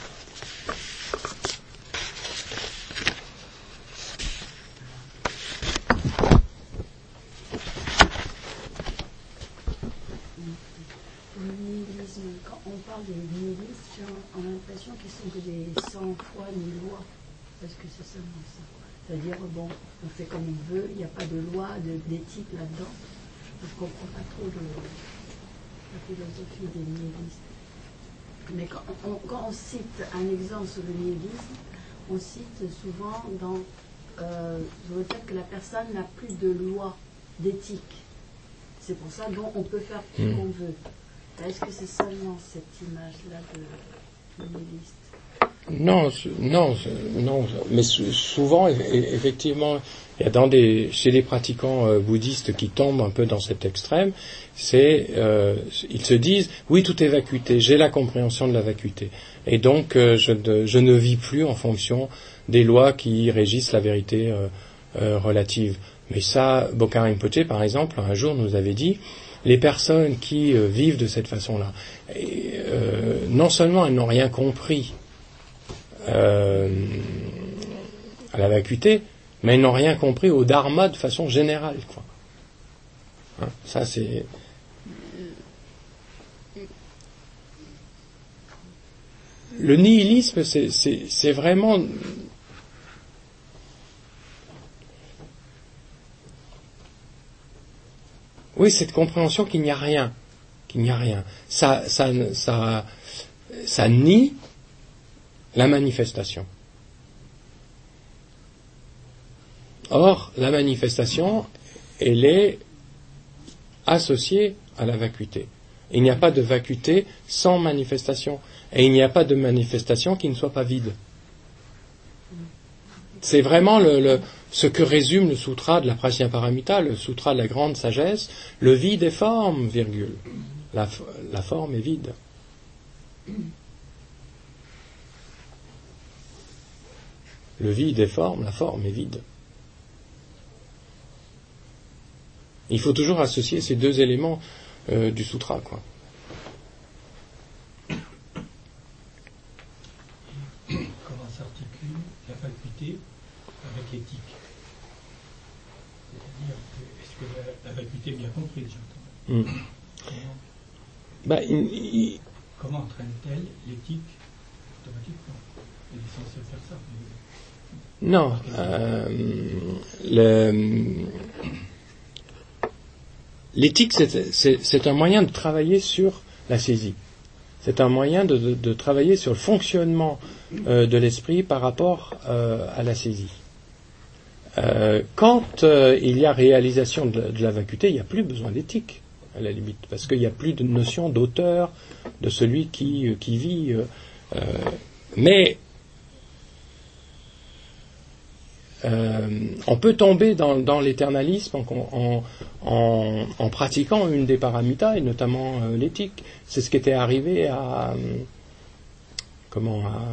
Parce que c'est seulement ça. C'est-à-dire, bon, on fait comme on veut, il n'y a pas de loi, de, d'éthique là-dedans. Je ne comprends pas trop le, la philosophie des nihilistes. Mais quand on, quand on cite un exemple sur le nihilisme, on cite souvent dans euh, le fait que la personne n'a plus de loi, d'éthique. C'est pour ça qu'on peut faire tout ce qu'on veut. Est-ce que c'est seulement cette image-là de nihiliste ? Non, non, non, mais souvent, effectivement, il y a dans des, chez les pratiquants euh, bouddhistes qui tombent un peu dans cet extrême, c'est, euh, ils se disent, oui, tout est vacuité, j'ai la compréhension de la vacuité, et donc euh, je, de, je ne vis plus en fonction des lois qui régissent la vérité euh, euh, relative. Mais ça, Bokar Rinpoché, par exemple, un jour nous avait dit, les personnes qui euh, vivent de cette façon-là, et, euh, non seulement elles n'ont rien compris Euh, à la vacuité, mais ils n'ont rien compris au dharma de façon générale, quoi. Hein, ça c'est le nihilisme, c'est, c'est, c'est vraiment oui, cette compréhension qu'il n'y a rien, qu'il n'y a rien. Ça, ça, ça, ça nie la manifestation. Or, la manifestation, elle est associée à la vacuité. Il n'y a pas de vacuité sans manifestation. Et il n'y a pas de manifestation qui ne soit pas vide. C'est vraiment le, le, ce que résume le sutra de la Prajnaparamita, le sutra de la grande sagesse. Le vide est forme, virgule. La, la forme est vide. Le vide est forme, la forme est vide. Il faut toujours associer ces deux éléments euh, du sutra, quoi. Comment s'articule la vacuité avec l'éthique ? C'est-à-dire, est-ce que la, la vacuité est bien comprise, j'entends ? Mm. Comment, bah, il, il... comment entraîne-t-elle l'éthique automatiquement ? Elle est censée faire ça. Mais... Non, euh, le, l'éthique, c'est, c'est, c'est un moyen de travailler sur la saisie. C'est un moyen de, de, de travailler sur le fonctionnement euh, de l'esprit par rapport euh, à la saisie. Euh, quand euh, il y a réalisation de, de la vacuité, il n'y a plus besoin d'éthique, à la limite, parce qu'il n'y a plus de notion d'auteur, de celui qui, qui vit. Euh, euh, mais Euh, on peut tomber dans, dans l'éternalisme en, en, en, en pratiquant une des paramitas, et notamment euh, l'éthique. C'est ce qui était arrivé à... Euh, comment à...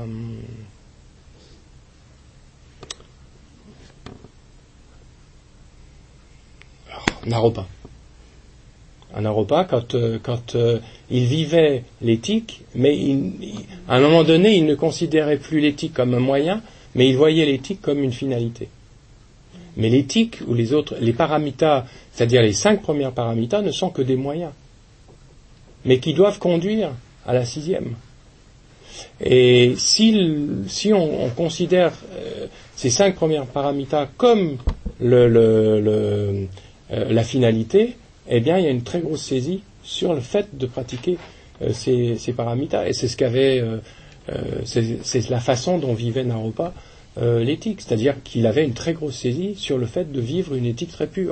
Euh, Naropa. À Naropa, quand, euh, quand euh, il vivait l'éthique, mais il, il, à un moment donné, il ne considérait plus l'éthique comme un moyen, mais il voyait l'éthique comme une finalité. Mais l'éthique ou les autres, les paramitas, c'est-à-dire les cinq premières paramitas, ne sont que des moyens, mais qui doivent conduire à la sixième. Et si, si on, on considère euh, ces cinq premières paramitas comme le, le, le, euh, la finalité, eh bien, il y a une très grosse saisie sur le fait de pratiquer euh, ces, ces paramitas. Et c'est ce qu'avait, euh, euh, c'est, c'est la façon dont vivait Naropa euh, l'éthique, c'est-à-dire qu'il avait une très grosse saisie sur le fait de vivre une éthique très pure.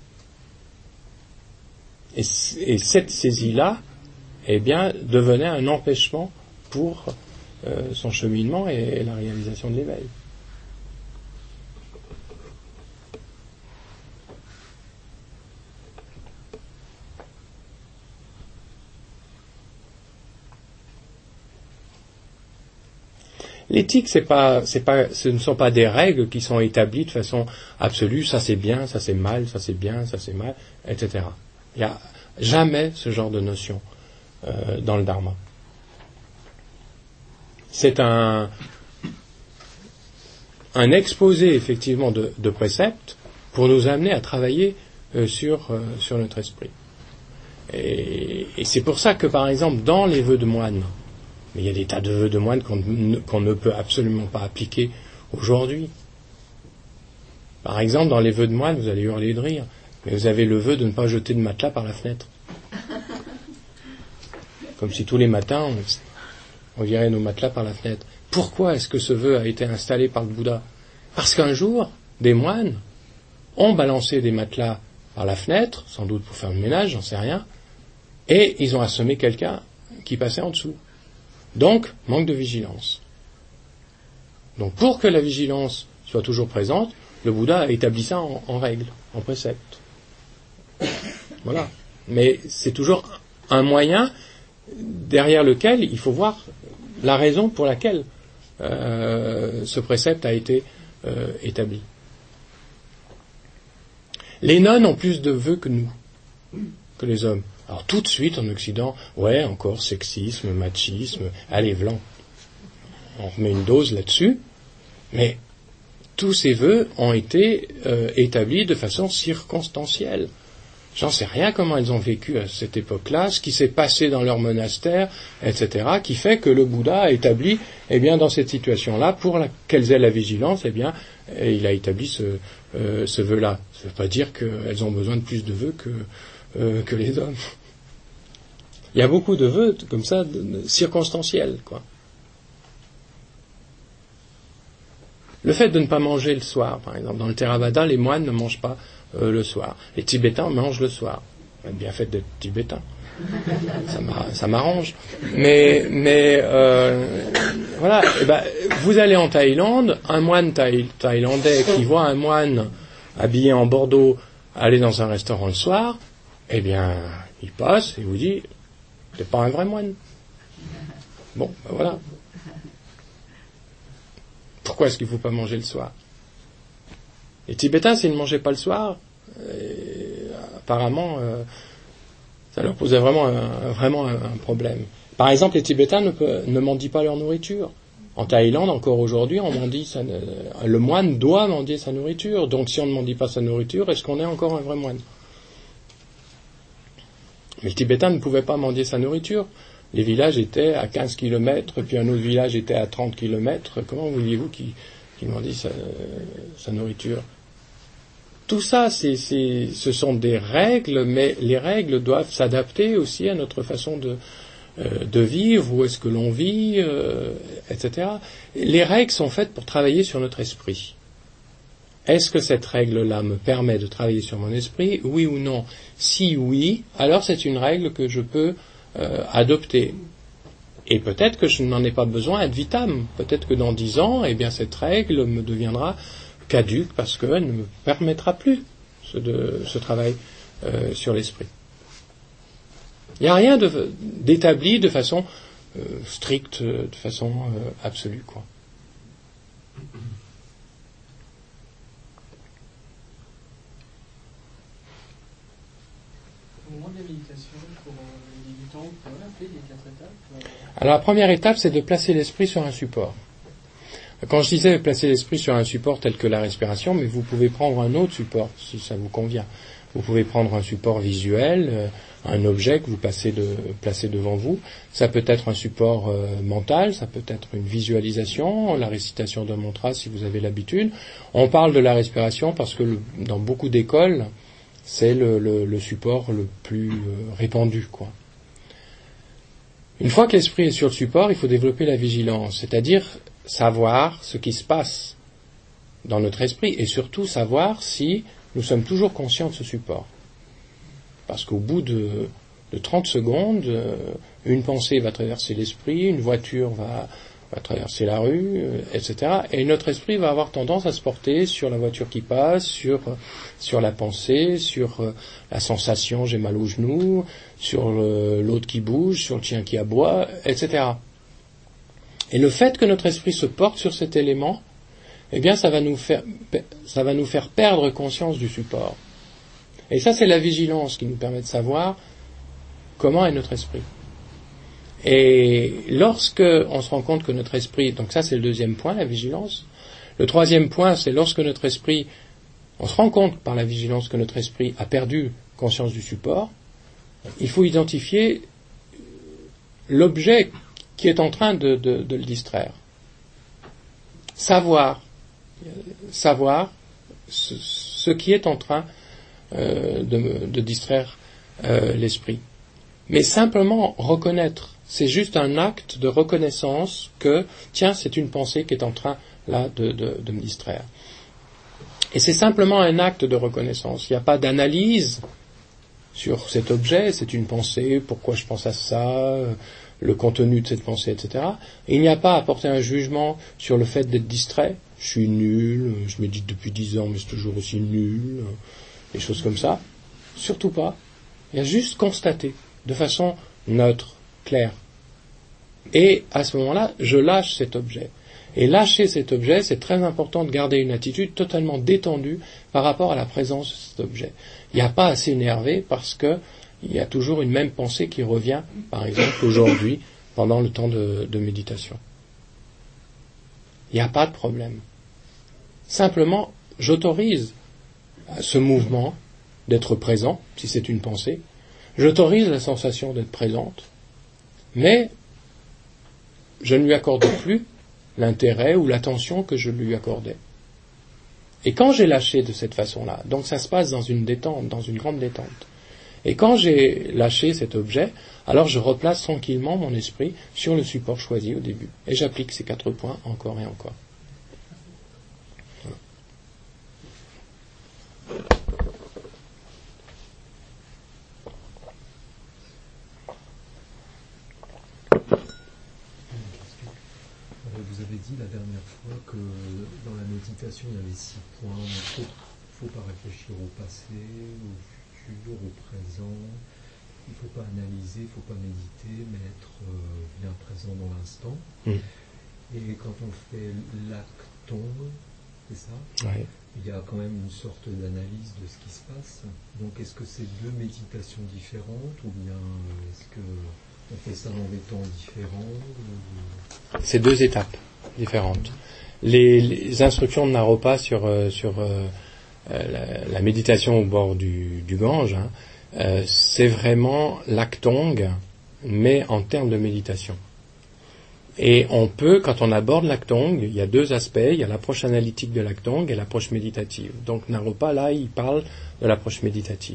Et, et cette saisie-là, eh bien, devenait un empêchement pour euh, son cheminement et, et la réalisation de l'éveil. L'éthique, c'est pas, c'est pas, ce ne sont pas des règles qui sont établies de façon absolue. Ça c'est bien, ça c'est mal, ça c'est bien, ça c'est mal, et cetera. Il n'y a jamais ce genre de notion euh, dans le Dharma. C'est un, un exposé effectivement de, de préceptes pour nous amener à travailler euh, sur, euh, sur notre esprit. Et, et c'est pour ça que par exemple dans les vœux de moine, mais il y a des tas de vœux de moine qu'on, qu'on ne peut absolument pas appliquer aujourd'hui. Par exemple, dans les vœux de moine, vous allez hurler de rire, mais vous avez le vœu de ne pas jeter de matelas par la fenêtre. Comme si tous les matins, on, on virait nos matelas par la fenêtre. Pourquoi est-ce que ce vœu a été installé par le Bouddha ? Parce qu'un jour, des moines ont balancé des matelas par la fenêtre, sans doute pour faire le ménage, j'en sais rien, et ils ont assommé quelqu'un qui passait en dessous. Donc, manque de vigilance. Donc, pour que la vigilance soit toujours présente, le Bouddha a établi ça en, en règle, en précepte. Voilà. Mais c'est toujours un moyen derrière lequel il faut voir la raison pour laquelle euh, ce précepte a été euh, établi. Les nonnes ont plus de vœux que nous, que les hommes. Alors tout de suite en Occident, ouais, encore sexisme, machisme, allez, vlan. On remet une dose là-dessus, mais tous ces vœux ont été euh, établis de façon circonstancielle. J'en sais rien comment elles ont vécu à cette époque-là, ce qui s'est passé dans leur monastère, et cetera, qui fait que le Bouddha a établi, eh bien, dans cette situation-là, pour la, qu'elles aient la vigilance, eh bien, et il a établi ce, euh, ce vœu-là. Ça ne veut pas dire qu'elles ont besoin de plus de vœux que, euh, que les hommes. Il y a beaucoup de vœux comme ça, de, de, circonstanciels, quoi. Le fait de ne pas manger le soir, par exemple, dans le Theravada, les moines ne mangent pas euh, le soir. Les Tibétains mangent le soir. Bien fait d'être Tibétain. Ça, ça m'arrange. Mais, mais euh, voilà. Et ben, vous allez en Thaïlande, un moine thaï, thaïlandais qui voit un moine habillé en bordeaux aller dans un restaurant le soir, eh bien, il passe et vous dit, t'es pas un vrai moine. Bon, ben voilà. Pourquoi est-ce qu'il ne faut pas manger le soir ? Les Tibétains, s'ils ne mangeaient pas le soir, euh, apparemment, euh, ça leur posait vraiment un, vraiment un, un problème. Par exemple, les Tibétains ne, peut, ne mendient pas leur nourriture. En Thaïlande, encore aujourd'hui, on mendie sa, le moine doit mendier sa nourriture. Donc, si on ne mendie pas sa nourriture, est-ce qu'on est encore un vrai moine ? Mais le Tibétain ne pouvait pas mendier sa nourriture. Les villages étaient à quinze kilomètres, puis un autre village était à trente kilomètres. Comment vouliez-vous qu'il, qu'il mendie sa, sa nourriture ? Tout ça, c'est, c'est, ce sont des règles, mais les règles doivent s'adapter aussi à notre façon de, euh, de vivre, où est-ce que l'on vit, euh, et cetera. Les règles sont faites pour travailler sur notre esprit. Est-ce que cette règle-là me permet de travailler sur mon esprit, oui ou non ? Si oui, alors c'est une règle que je peux euh, adopter. Et peut-être que je n'en ai pas besoin ad vitam. Peut-être que dans dix ans, eh bien, cette règle me deviendra caduque parce qu'elle ne me permettra plus ce, de, ce travail euh, sur l'esprit. Il n'y a rien de, d'établi de façon euh, stricte, de façon euh, absolue, quoi. Au moment de la méditation, pour les débutants, vous pouvez rappeler les quatre étapes ? Alors la première étape, c'est de placer l'esprit sur un support. Quand je disais placer l'esprit sur un support tel que la respiration, mais vous pouvez prendre un autre support si ça vous convient. Vous pouvez prendre un support visuel, euh, un objet que vous placez, de, placez devant vous. Ça peut être un support euh, mental, ça peut être une visualisation, la récitation d'un mantra si vous avez l'habitude. On parle de la respiration parce que le, dans beaucoup d'écoles, C'est le, le, le support le plus euh, répandu, quoi. Une fois que l'esprit est sur le support, il faut développer la vigilance, c'est-à-dire savoir ce qui se passe dans notre esprit et surtout savoir si nous sommes toujours conscients de ce support. Parce qu'au bout de, de trente secondes, euh, une pensée va traverser l'esprit, une voiture va, va traverser la rue, euh, et cetera. Et notre esprit va avoir tendance à se porter sur la voiture qui passe, sur, sur la pensée, sur euh, la sensation j'ai mal au genou, sur le, l'autre qui bouge, sur le chien qui aboie, et cetera. Et le fait que notre esprit se porte sur cet élément, eh bien ça va nous faire, ça va nous faire perdre conscience du support. Et ça, c'est la vigilance qui nous permet de savoir comment est notre esprit. Et lorsque on se rend compte que notre esprit, donc ça c'est le deuxième point, la vigilance. Le troisième point, c'est lorsque notre esprit, on se rend compte par la vigilance que notre esprit a perdu conscience du support, il faut identifier l'objet qui est en train de, de, de le distraire. Savoir, savoir ce, ce qui est en train Euh, de, de distraire euh, l'esprit. Mais simplement reconnaître, c'est juste un acte de reconnaissance que, tiens, c'est une pensée qui est en train, là, de, de, de me distraire. Et c'est simplement un acte de reconnaissance. Il n'y a pas d'analyse sur cet objet, c'est une pensée, pourquoi je pense à ça, le contenu de cette pensée, et cetera. Et il n'y a pas à porter un jugement sur le fait d'être distrait. Je suis nul, je médite depuis dix ans, mais c'est toujours aussi nul. Des choses comme ça, surtout pas. Il y a juste constater, de façon neutre, claire. Et à ce moment-là, je lâche cet objet. Et lâcher cet objet, c'est très important de garder une attitude totalement détendue par rapport à la présence de cet objet. Il n'y a pas à s'énerver parce que il y a toujours une même pensée qui revient, par exemple aujourd'hui, pendant le temps de, de méditation. Il n'y a pas de problème. Simplement, j'autorise ce mouvement d'être présent, si c'est une pensée, j'autorise la sensation d'être présente, mais je ne lui accorde plus l'intérêt ou l'attention que je lui accordais. Et quand j'ai lâché de cette façon-là, donc ça se passe dans une détente, dans une grande détente, et quand j'ai lâché cet objet, alors je replace tranquillement mon esprit sur le support choisi au début, et j'applique ces quatre points encore et encore. Vous avez dit la dernière fois que dans la méditation il y avait six points. Il ne faut, faut pas réfléchir au passé, au futur, au présent. Il ne faut pas analyser, il ne faut pas méditer, mais être euh, bien présent dans l'instant. Mmh. Et quand on fait l'actong, c'est ça, ouais. Il y a quand même une sorte d'analyse de ce qui se passe. Donc est-ce que c'est deux méditations différentes ou bien est-ce que on fait ça dans des temps différents ou... C'est deux étapes différentes. Les, les instructions de Naropa sur, euh, sur euh, la, la méditation au bord du, du Gange, hein, euh, c'est vraiment l'actong, mais en termes de méditation. Et on peut, quand on aborde l'actong, il y a deux aspects, il y a l'approche analytique de l'actong et l'approche méditative. Donc Naropa, là, il parle de l'approche méditative.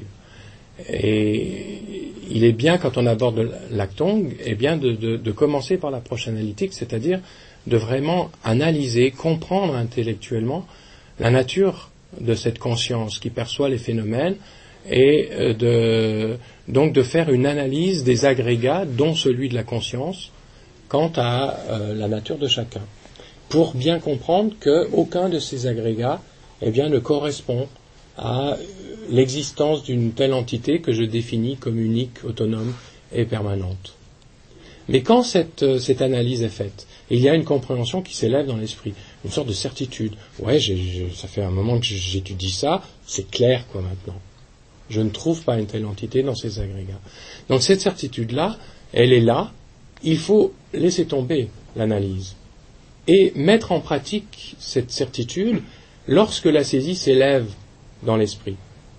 Et il est bien, quand on aborde l'actong, eh bien de, de, de commencer par l'approche analytique, c'est-à-dire de vraiment analyser, comprendre intellectuellement la nature de cette conscience qui perçoit les phénomènes et de, donc de faire une analyse des agrégats, dont celui de la conscience, quant à euh, la nature de chacun, pour bien comprendre qu'aucun de ces agrégats eh bien, ne correspond à l'existence d'une telle entité que je définis comme unique, autonome et permanente. Mais quand cette, cette analyse est faite, il y a une compréhension qui s'élève dans l'esprit, une sorte de certitude. Ouais, j'ai, j'ai, ça fait un moment que j'étudie ça, c'est clair quoi maintenant. Je ne trouve pas une telle entité dans ces agrégats. Donc cette certitude-là, elle est là, il faut laisser tomber l'analyse et mettre en pratique cette certitude lorsque la saisie s'élève dans l'esprit.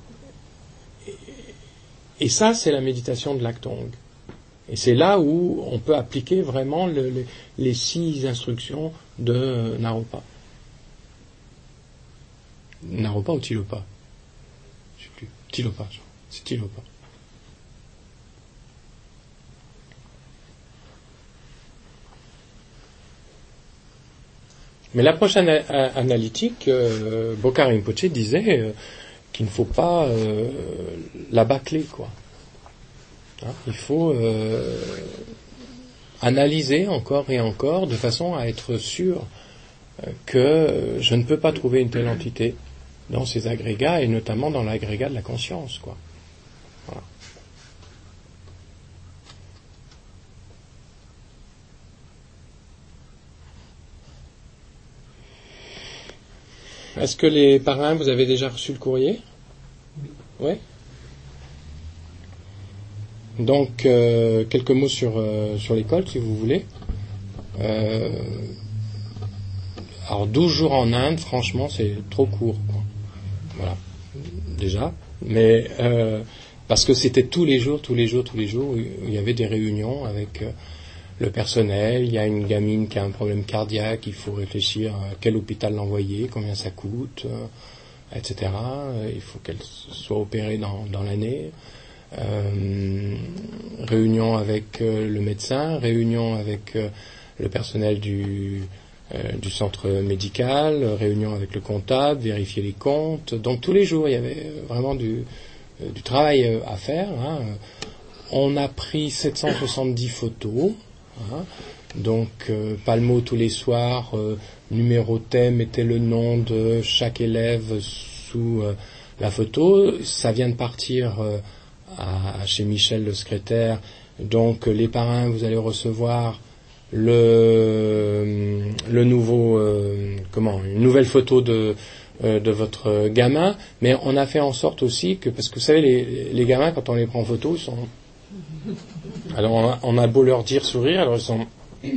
Et ça, c'est la méditation de l'actong. Et c'est là où on peut appliquer vraiment le, le, les six instructions de Naropa. Naropa ou Tilopa ? Je sais plus. stylo pas, stylo pas. Mais l'approche ana- analytique, euh, Bokar Rinpoche disait euh, qu'il ne faut pas euh, la bâcler, quoi. Hein, il faut euh, analyser encore et encore de façon à être sûr euh, que je ne peux pas trouver une telle entité dans ces agrégats et notamment dans l'agrégat de la conscience, quoi. Voilà. Est-ce que les parrains, vous avez déjà reçu le courrier ? Oui. Donc, euh, quelques mots sur, euh, sur l'école, si vous voulez. Euh, alors, douze jours en Inde, franchement, c'est trop court, quoi. Voilà, déjà. Mais, euh, parce que c'était tous les jours, tous les jours, tous les jours, où il y avait des réunions avec euh, le personnel. Il y a une gamine qui a un problème cardiaque, il faut réfléchir à quel hôpital l'envoyer, combien ça coûte, euh, et cetera. Il faut qu'elle soit opérée dans, dans l'année. Euh, réunion avec euh, le médecin, réunion avec euh, le personnel du, euh, du centre médical, réunion avec le comptable, vérifier les comptes. Donc tous les jours, il y avait vraiment du, euh, du travail euh, à faire. Hein. On a pris sept cent soixante-dix photos. Hein. Donc euh, Palmo tous les soirs euh, numérotait, mettait le nom de chaque élève sous euh, la photo. Ça vient de partir euh, à, chez Michel le secrétaire. Donc les parrains, vous allez recevoir le le nouveau euh, comment une nouvelle photo de euh, de votre gamin. Mais on a fait en sorte aussi que, parce que vous savez, les, les gamins, quand on les prend en photo, ils sont alors on a, on a beau leur dire sourire, alors ils sont euh,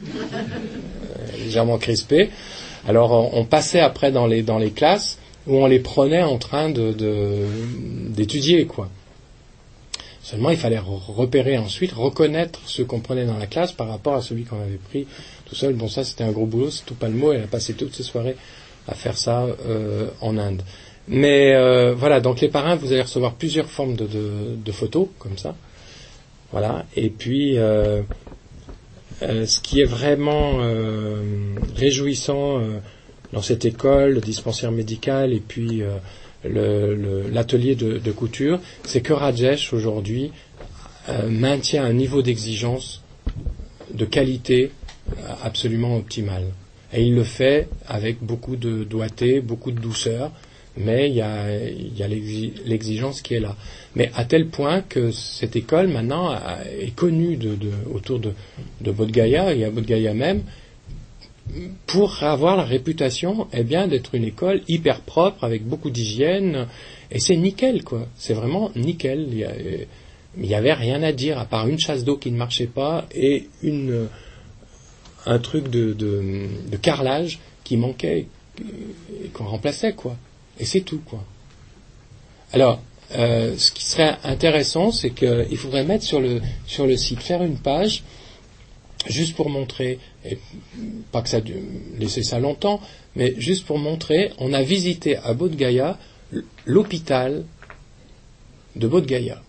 légèrement crispés. Alors on, on passait après dans les dans les classes où on les prenait en train de, de d'étudier, quoi. Seulement il fallait repérer ensuite, reconnaître ceux qu'on prenait dans la classe par rapport à celui qu'on avait pris tout seul. Bon, ça c'était un gros boulot, c'est tout Palmo, elle a passé toutes ses soirées à faire ça euh, en Inde. Mais euh, voilà, donc les parrains, vous allez recevoir plusieurs formes de, de, de photos comme ça. Voilà, et puis euh, euh, ce qui est vraiment euh, réjouissant euh, dans cette école, le dispensaire médical et puis euh, le, le, l'atelier de, de couture, c'est que Rajesh aujourd'hui euh, maintient un niveau d'exigence de qualité euh, absolument optimal. Et il le fait avec beaucoup de doigté, beaucoup de douceur, mais il y a, il y a l'exigence qui est là. Mais à tel point que cette école maintenant est connue de, de, autour de, de Bodh Gaya et à Bodh Gaya même pour avoir la réputation eh bien, d'être une école hyper propre avec beaucoup d'hygiène, et c'est nickel, quoi. C'est vraiment nickel. Il y a, il n'y avait rien à dire à part une chasse d'eau qui ne marchait pas et une, un truc de, de, de carrelage qui manquait et qu'on remplaçait, quoi. Et c'est tout, quoi. Alors, euh, ce qui serait intéressant, c'est qu'il faudrait mettre sur le, sur le site, faire une page, juste pour montrer, et pas que ça laisser ça longtemps, mais juste pour montrer, on a visité à Bodh Gaya l'hôpital de Bodh Gaya.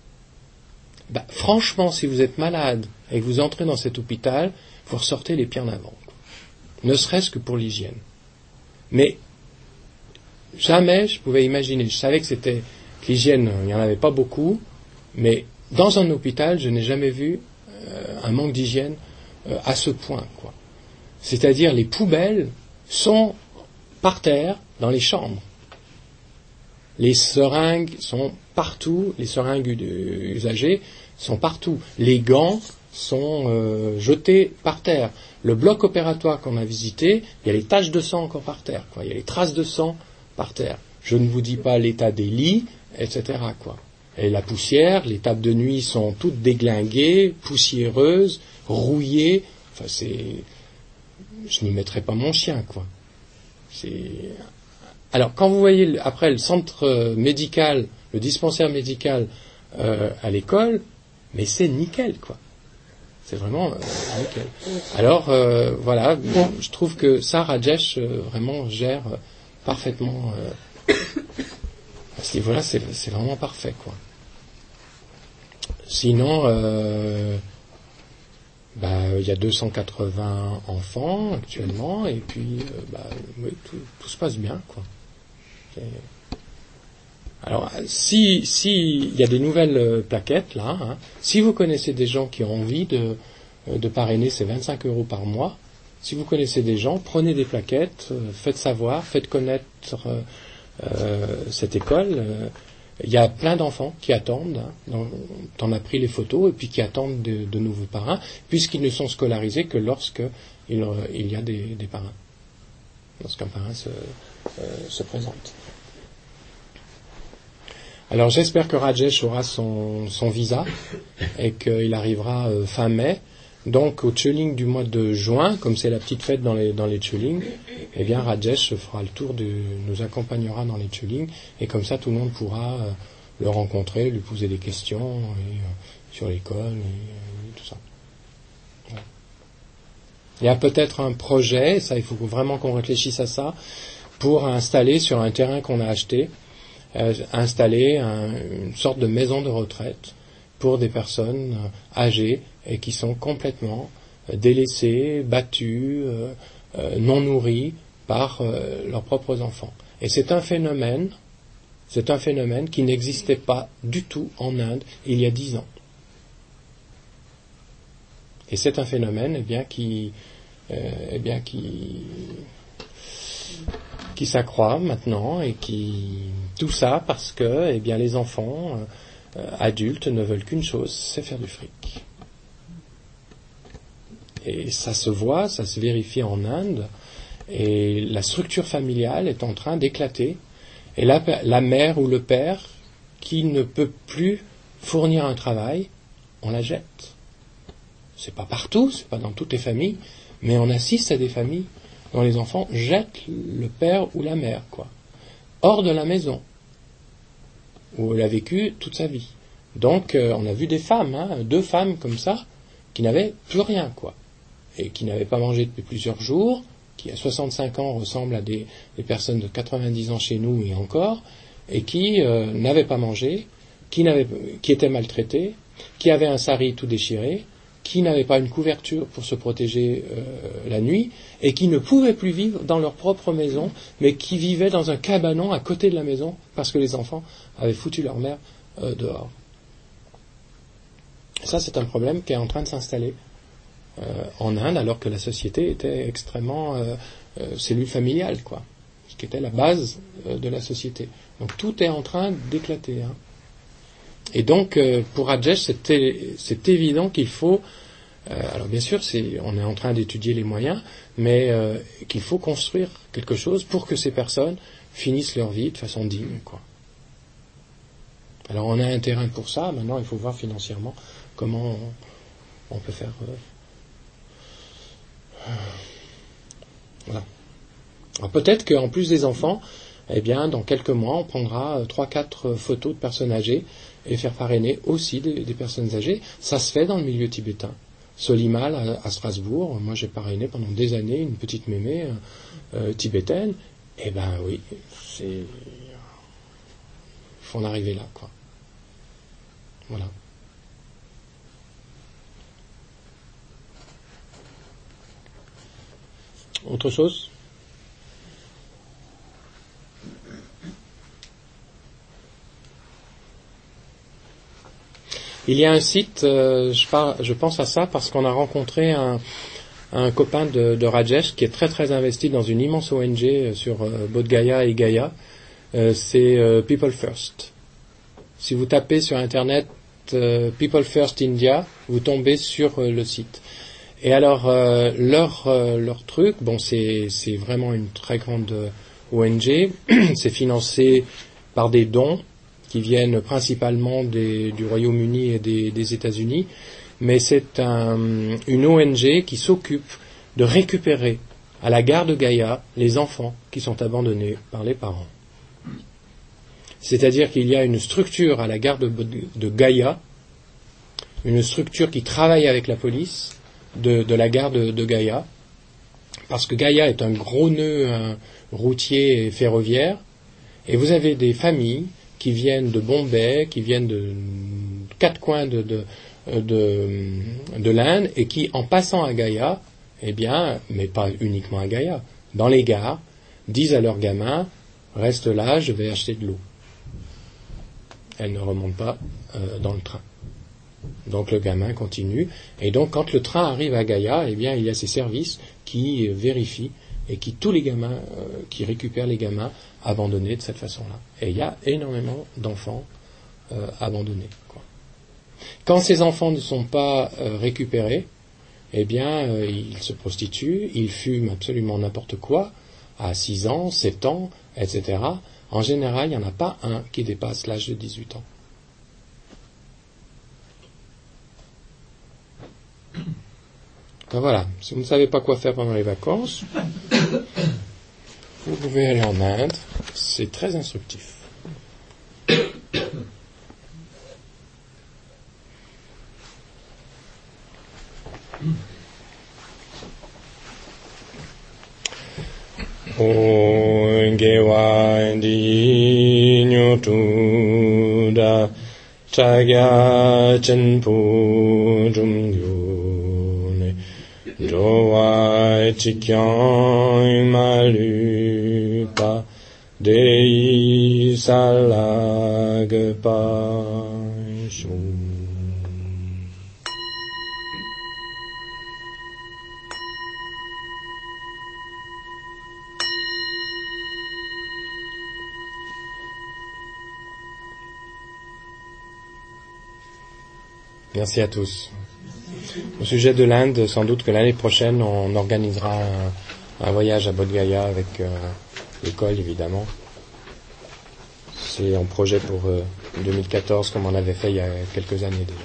Bah, franchement, si vous êtes malade et que vous entrez dans cet hôpital, vous ressortez les pieds en avant, quoi. Ne serait-ce que pour l'hygiène. Mais jamais je pouvais imaginer, je savais que c'était que l'hygiène, il n'y en avait pas beaucoup, mais dans un hôpital, je n'ai jamais vu euh, un manque d'hygiène euh, à ce point, quoi. C'est-à-dire les poubelles sont par terre dans les chambres. Les seringues sont partout, les seringues usagées sont partout. Les gants sont euh, jetés par terre. Le bloc opératoire qu'on a visité, il y a les taches de sang encore par terre, quoi. Il y a les traces de sang par terre. Je ne vous dis pas l'état des lits, et cetera, quoi. Et la poussière, les tables de nuit sont toutes déglinguées, poussiéreuses, rouillées. Enfin, c'est... Je n'y mettrai pas mon chien, quoi. C'est... Alors, quand vous voyez après le centre médical, le dispensaire médical euh, à l'école, mais c'est nickel, quoi. C'est vraiment euh, nickel. Alors, euh, voilà, bon, je trouve que ça, Rajesh, euh, vraiment gère euh, parfaitement euh, À ce niveau-là, c'est, c'est vraiment parfait, quoi. Sinon, euh, bah, il y a deux cent quatre-vingts enfants actuellement, et puis, euh, bah, oui, tout, tout se passe bien, quoi. Et alors, si, si il y a des nouvelles plaquettes là, hein, si vous connaissez des gens qui ont envie de, de parrainer, c'est vingt-cinq euros par mois. Si vous connaissez des gens, prenez des plaquettes, euh, faites savoir, faites connaître euh, euh, cette école. Euh, il y a plein d'enfants qui attendent. Hein, t'en as pris les photos et puis qui attendent de, de nouveaux parrains, puisqu'ils ne sont scolarisés que lorsque il, euh, il y a des, des parrains, lorsqu'un parrain se, euh, se présente. Alors j'espère que Rajesh aura son, son visa et qu'il arrivera euh, fin mai. Donc au Tchuling du mois de juin, comme c'est la petite fête dans les, dans les Tchuling, eh bien Rajesh fera le tour, de, nous accompagnera dans les Tchuling, et comme ça tout le monde pourra euh, le rencontrer, lui poser des questions et, euh, sur l'école et, et tout ça. Voilà. Il y a peut-être un projet, ça il faut vraiment qu'on réfléchisse à ça, pour installer sur un terrain qu'on a acheté, Euh, installer un, une sorte de maison de retraite pour des personnes euh, âgées et qui sont complètement euh, délaissées, battues, euh, euh, non nourries par euh, leurs propres enfants. Et c'est un phénomène, c'est un phénomène qui n'existait pas du tout en Inde il y a dix ans. Et c'est un phénomène, eh bien, qui, euh, eh bien, qui qui s'accroît maintenant et qui tout ça parce que eh bien les enfants euh, adultes ne veulent qu'une chose, c'est faire du fric. Et ça se voit, ça se vérifie en Inde, et la structure familiale est en train d'éclater, et la, la mère ou le père qui ne peut plus fournir un travail, on la jette. C'est pas partout, c'est pas dans toutes les familles, mais on assiste à des familles dont les enfants jettent le père ou la mère, quoi, hors de la maison, où elle a vécu toute sa vie. Donc, euh, on a vu des femmes, hein, deux femmes comme ça, qui n'avaient plus rien, quoi, et qui n'avaient pas mangé depuis plusieurs jours, qui à soixante-cinq ans ressemblent à des, des personnes de quatre-vingt-dix ans chez nous et encore, et qui euh, n'avaient pas mangé, qui, n'avaient, qui étaient maltraitées, qui avaient un sari tout déchiré, qui n'avaient pas une couverture pour se protéger euh, la nuit, et qui ne pouvaient plus vivre dans leur propre maison, mais qui vivaient dans un cabanon à côté de la maison, parce que les enfants avaient foutu leur mère euh, dehors. Ça, c'est un problème qui est en train de s'installer euh, en Inde, alors que la société était extrêmement euh, euh, cellule familiale, quoi, ce qui était la base euh, de la société. Donc tout est en train d'éclater, hein. Et donc, euh, pour Rajesh, c'est, c'est évident qu'il faut, euh, alors bien sûr, c'est, on est en train d'étudier les moyens, mais euh, qu'il faut construire quelque chose pour que ces personnes finissent leur vie de façon digne, quoi. Alors on a un terrain pour ça, maintenant il faut voir financièrement comment on, on peut faire. Euh, euh, voilà. Alors peut-être qu'en plus des enfants, eh bien, dans quelques mois, on prendra trois, quatre photos de personnes âgées et faire parrainer aussi des, des personnes âgées. Ça se fait dans le milieu tibétain. Solimal à, à Strasbourg, moi j'ai parrainé pendant des années une petite mémé euh, euh, tibétaine. Eh ben oui, c'est, il faut en arriver là, quoi. Voilà. Autre chose ? Il y a un site, euh, je, par, je pense à ça parce qu'on a rencontré un, un copain de, de Rajesh qui est très très investi dans une immense O N G sur euh, Bodh Gaya et Gaya. Euh, c'est euh, People First. Si vous tapez sur Internet euh, People First India, vous tombez sur euh, le site. Et alors euh, leur euh, leur truc, bon c'est c'est vraiment une très grande euh, O N G. C'est financé par des dons qui viennent principalement des, du Royaume-Uni et des, des États-Unis, mais c'est un, une O N G qui s'occupe de récupérer à la gare de Gaya les enfants qui sont abandonnés par les parents. C'est-à-dire qu'il y a une structure à la gare de, de Gaya, une structure qui travaille avec la police de, de la gare de, de Gaya, parce que Gaya est un gros nœud un, routier et ferroviaire, et vous avez des familles qui viennent de Bombay, qui viennent de quatre coins de, de, de, de l'Inde, et qui, en passant à Gaya, eh bien, mais pas uniquement à Gaya, dans les gares, disent à leurs gamins, reste là, je vais acheter de l'eau. Elles ne remontent pas euh, dans le train. Donc le gamin continue, et donc quand le train arrive à Gaya, eh bien, il y a ces services qui euh, vérifient et qui, tous les gamins, euh, qui récupèrent les gamins abandonnés de cette façon-là. Et il y a énormément d'enfants euh, abandonnés, quoi. Quand ces enfants ne sont pas euh, récupérés, eh bien, euh, ils se prostituent, ils fument absolument n'importe quoi, à six ans, sept ans, et cetera. En général, il n'y en a pas un qui dépasse l'âge de dix-huit ans. Ben voilà, si vous ne savez pas quoi faire pendant les vacances, vous pouvez aller en Inde, c'est très instructif. Ongewa di nyotuda chagya chenpu jumgyone jowa chikyan malupa dei salagpa shum. Merci à tous. Au sujet de l'Inde, sans doute que l'année prochaine, on organisera un, un voyage à Bodh Gaya avec euh, l'école, évidemment. C'est en projet pour euh, deux mille quatorze, comme on avait fait il y a quelques années déjà.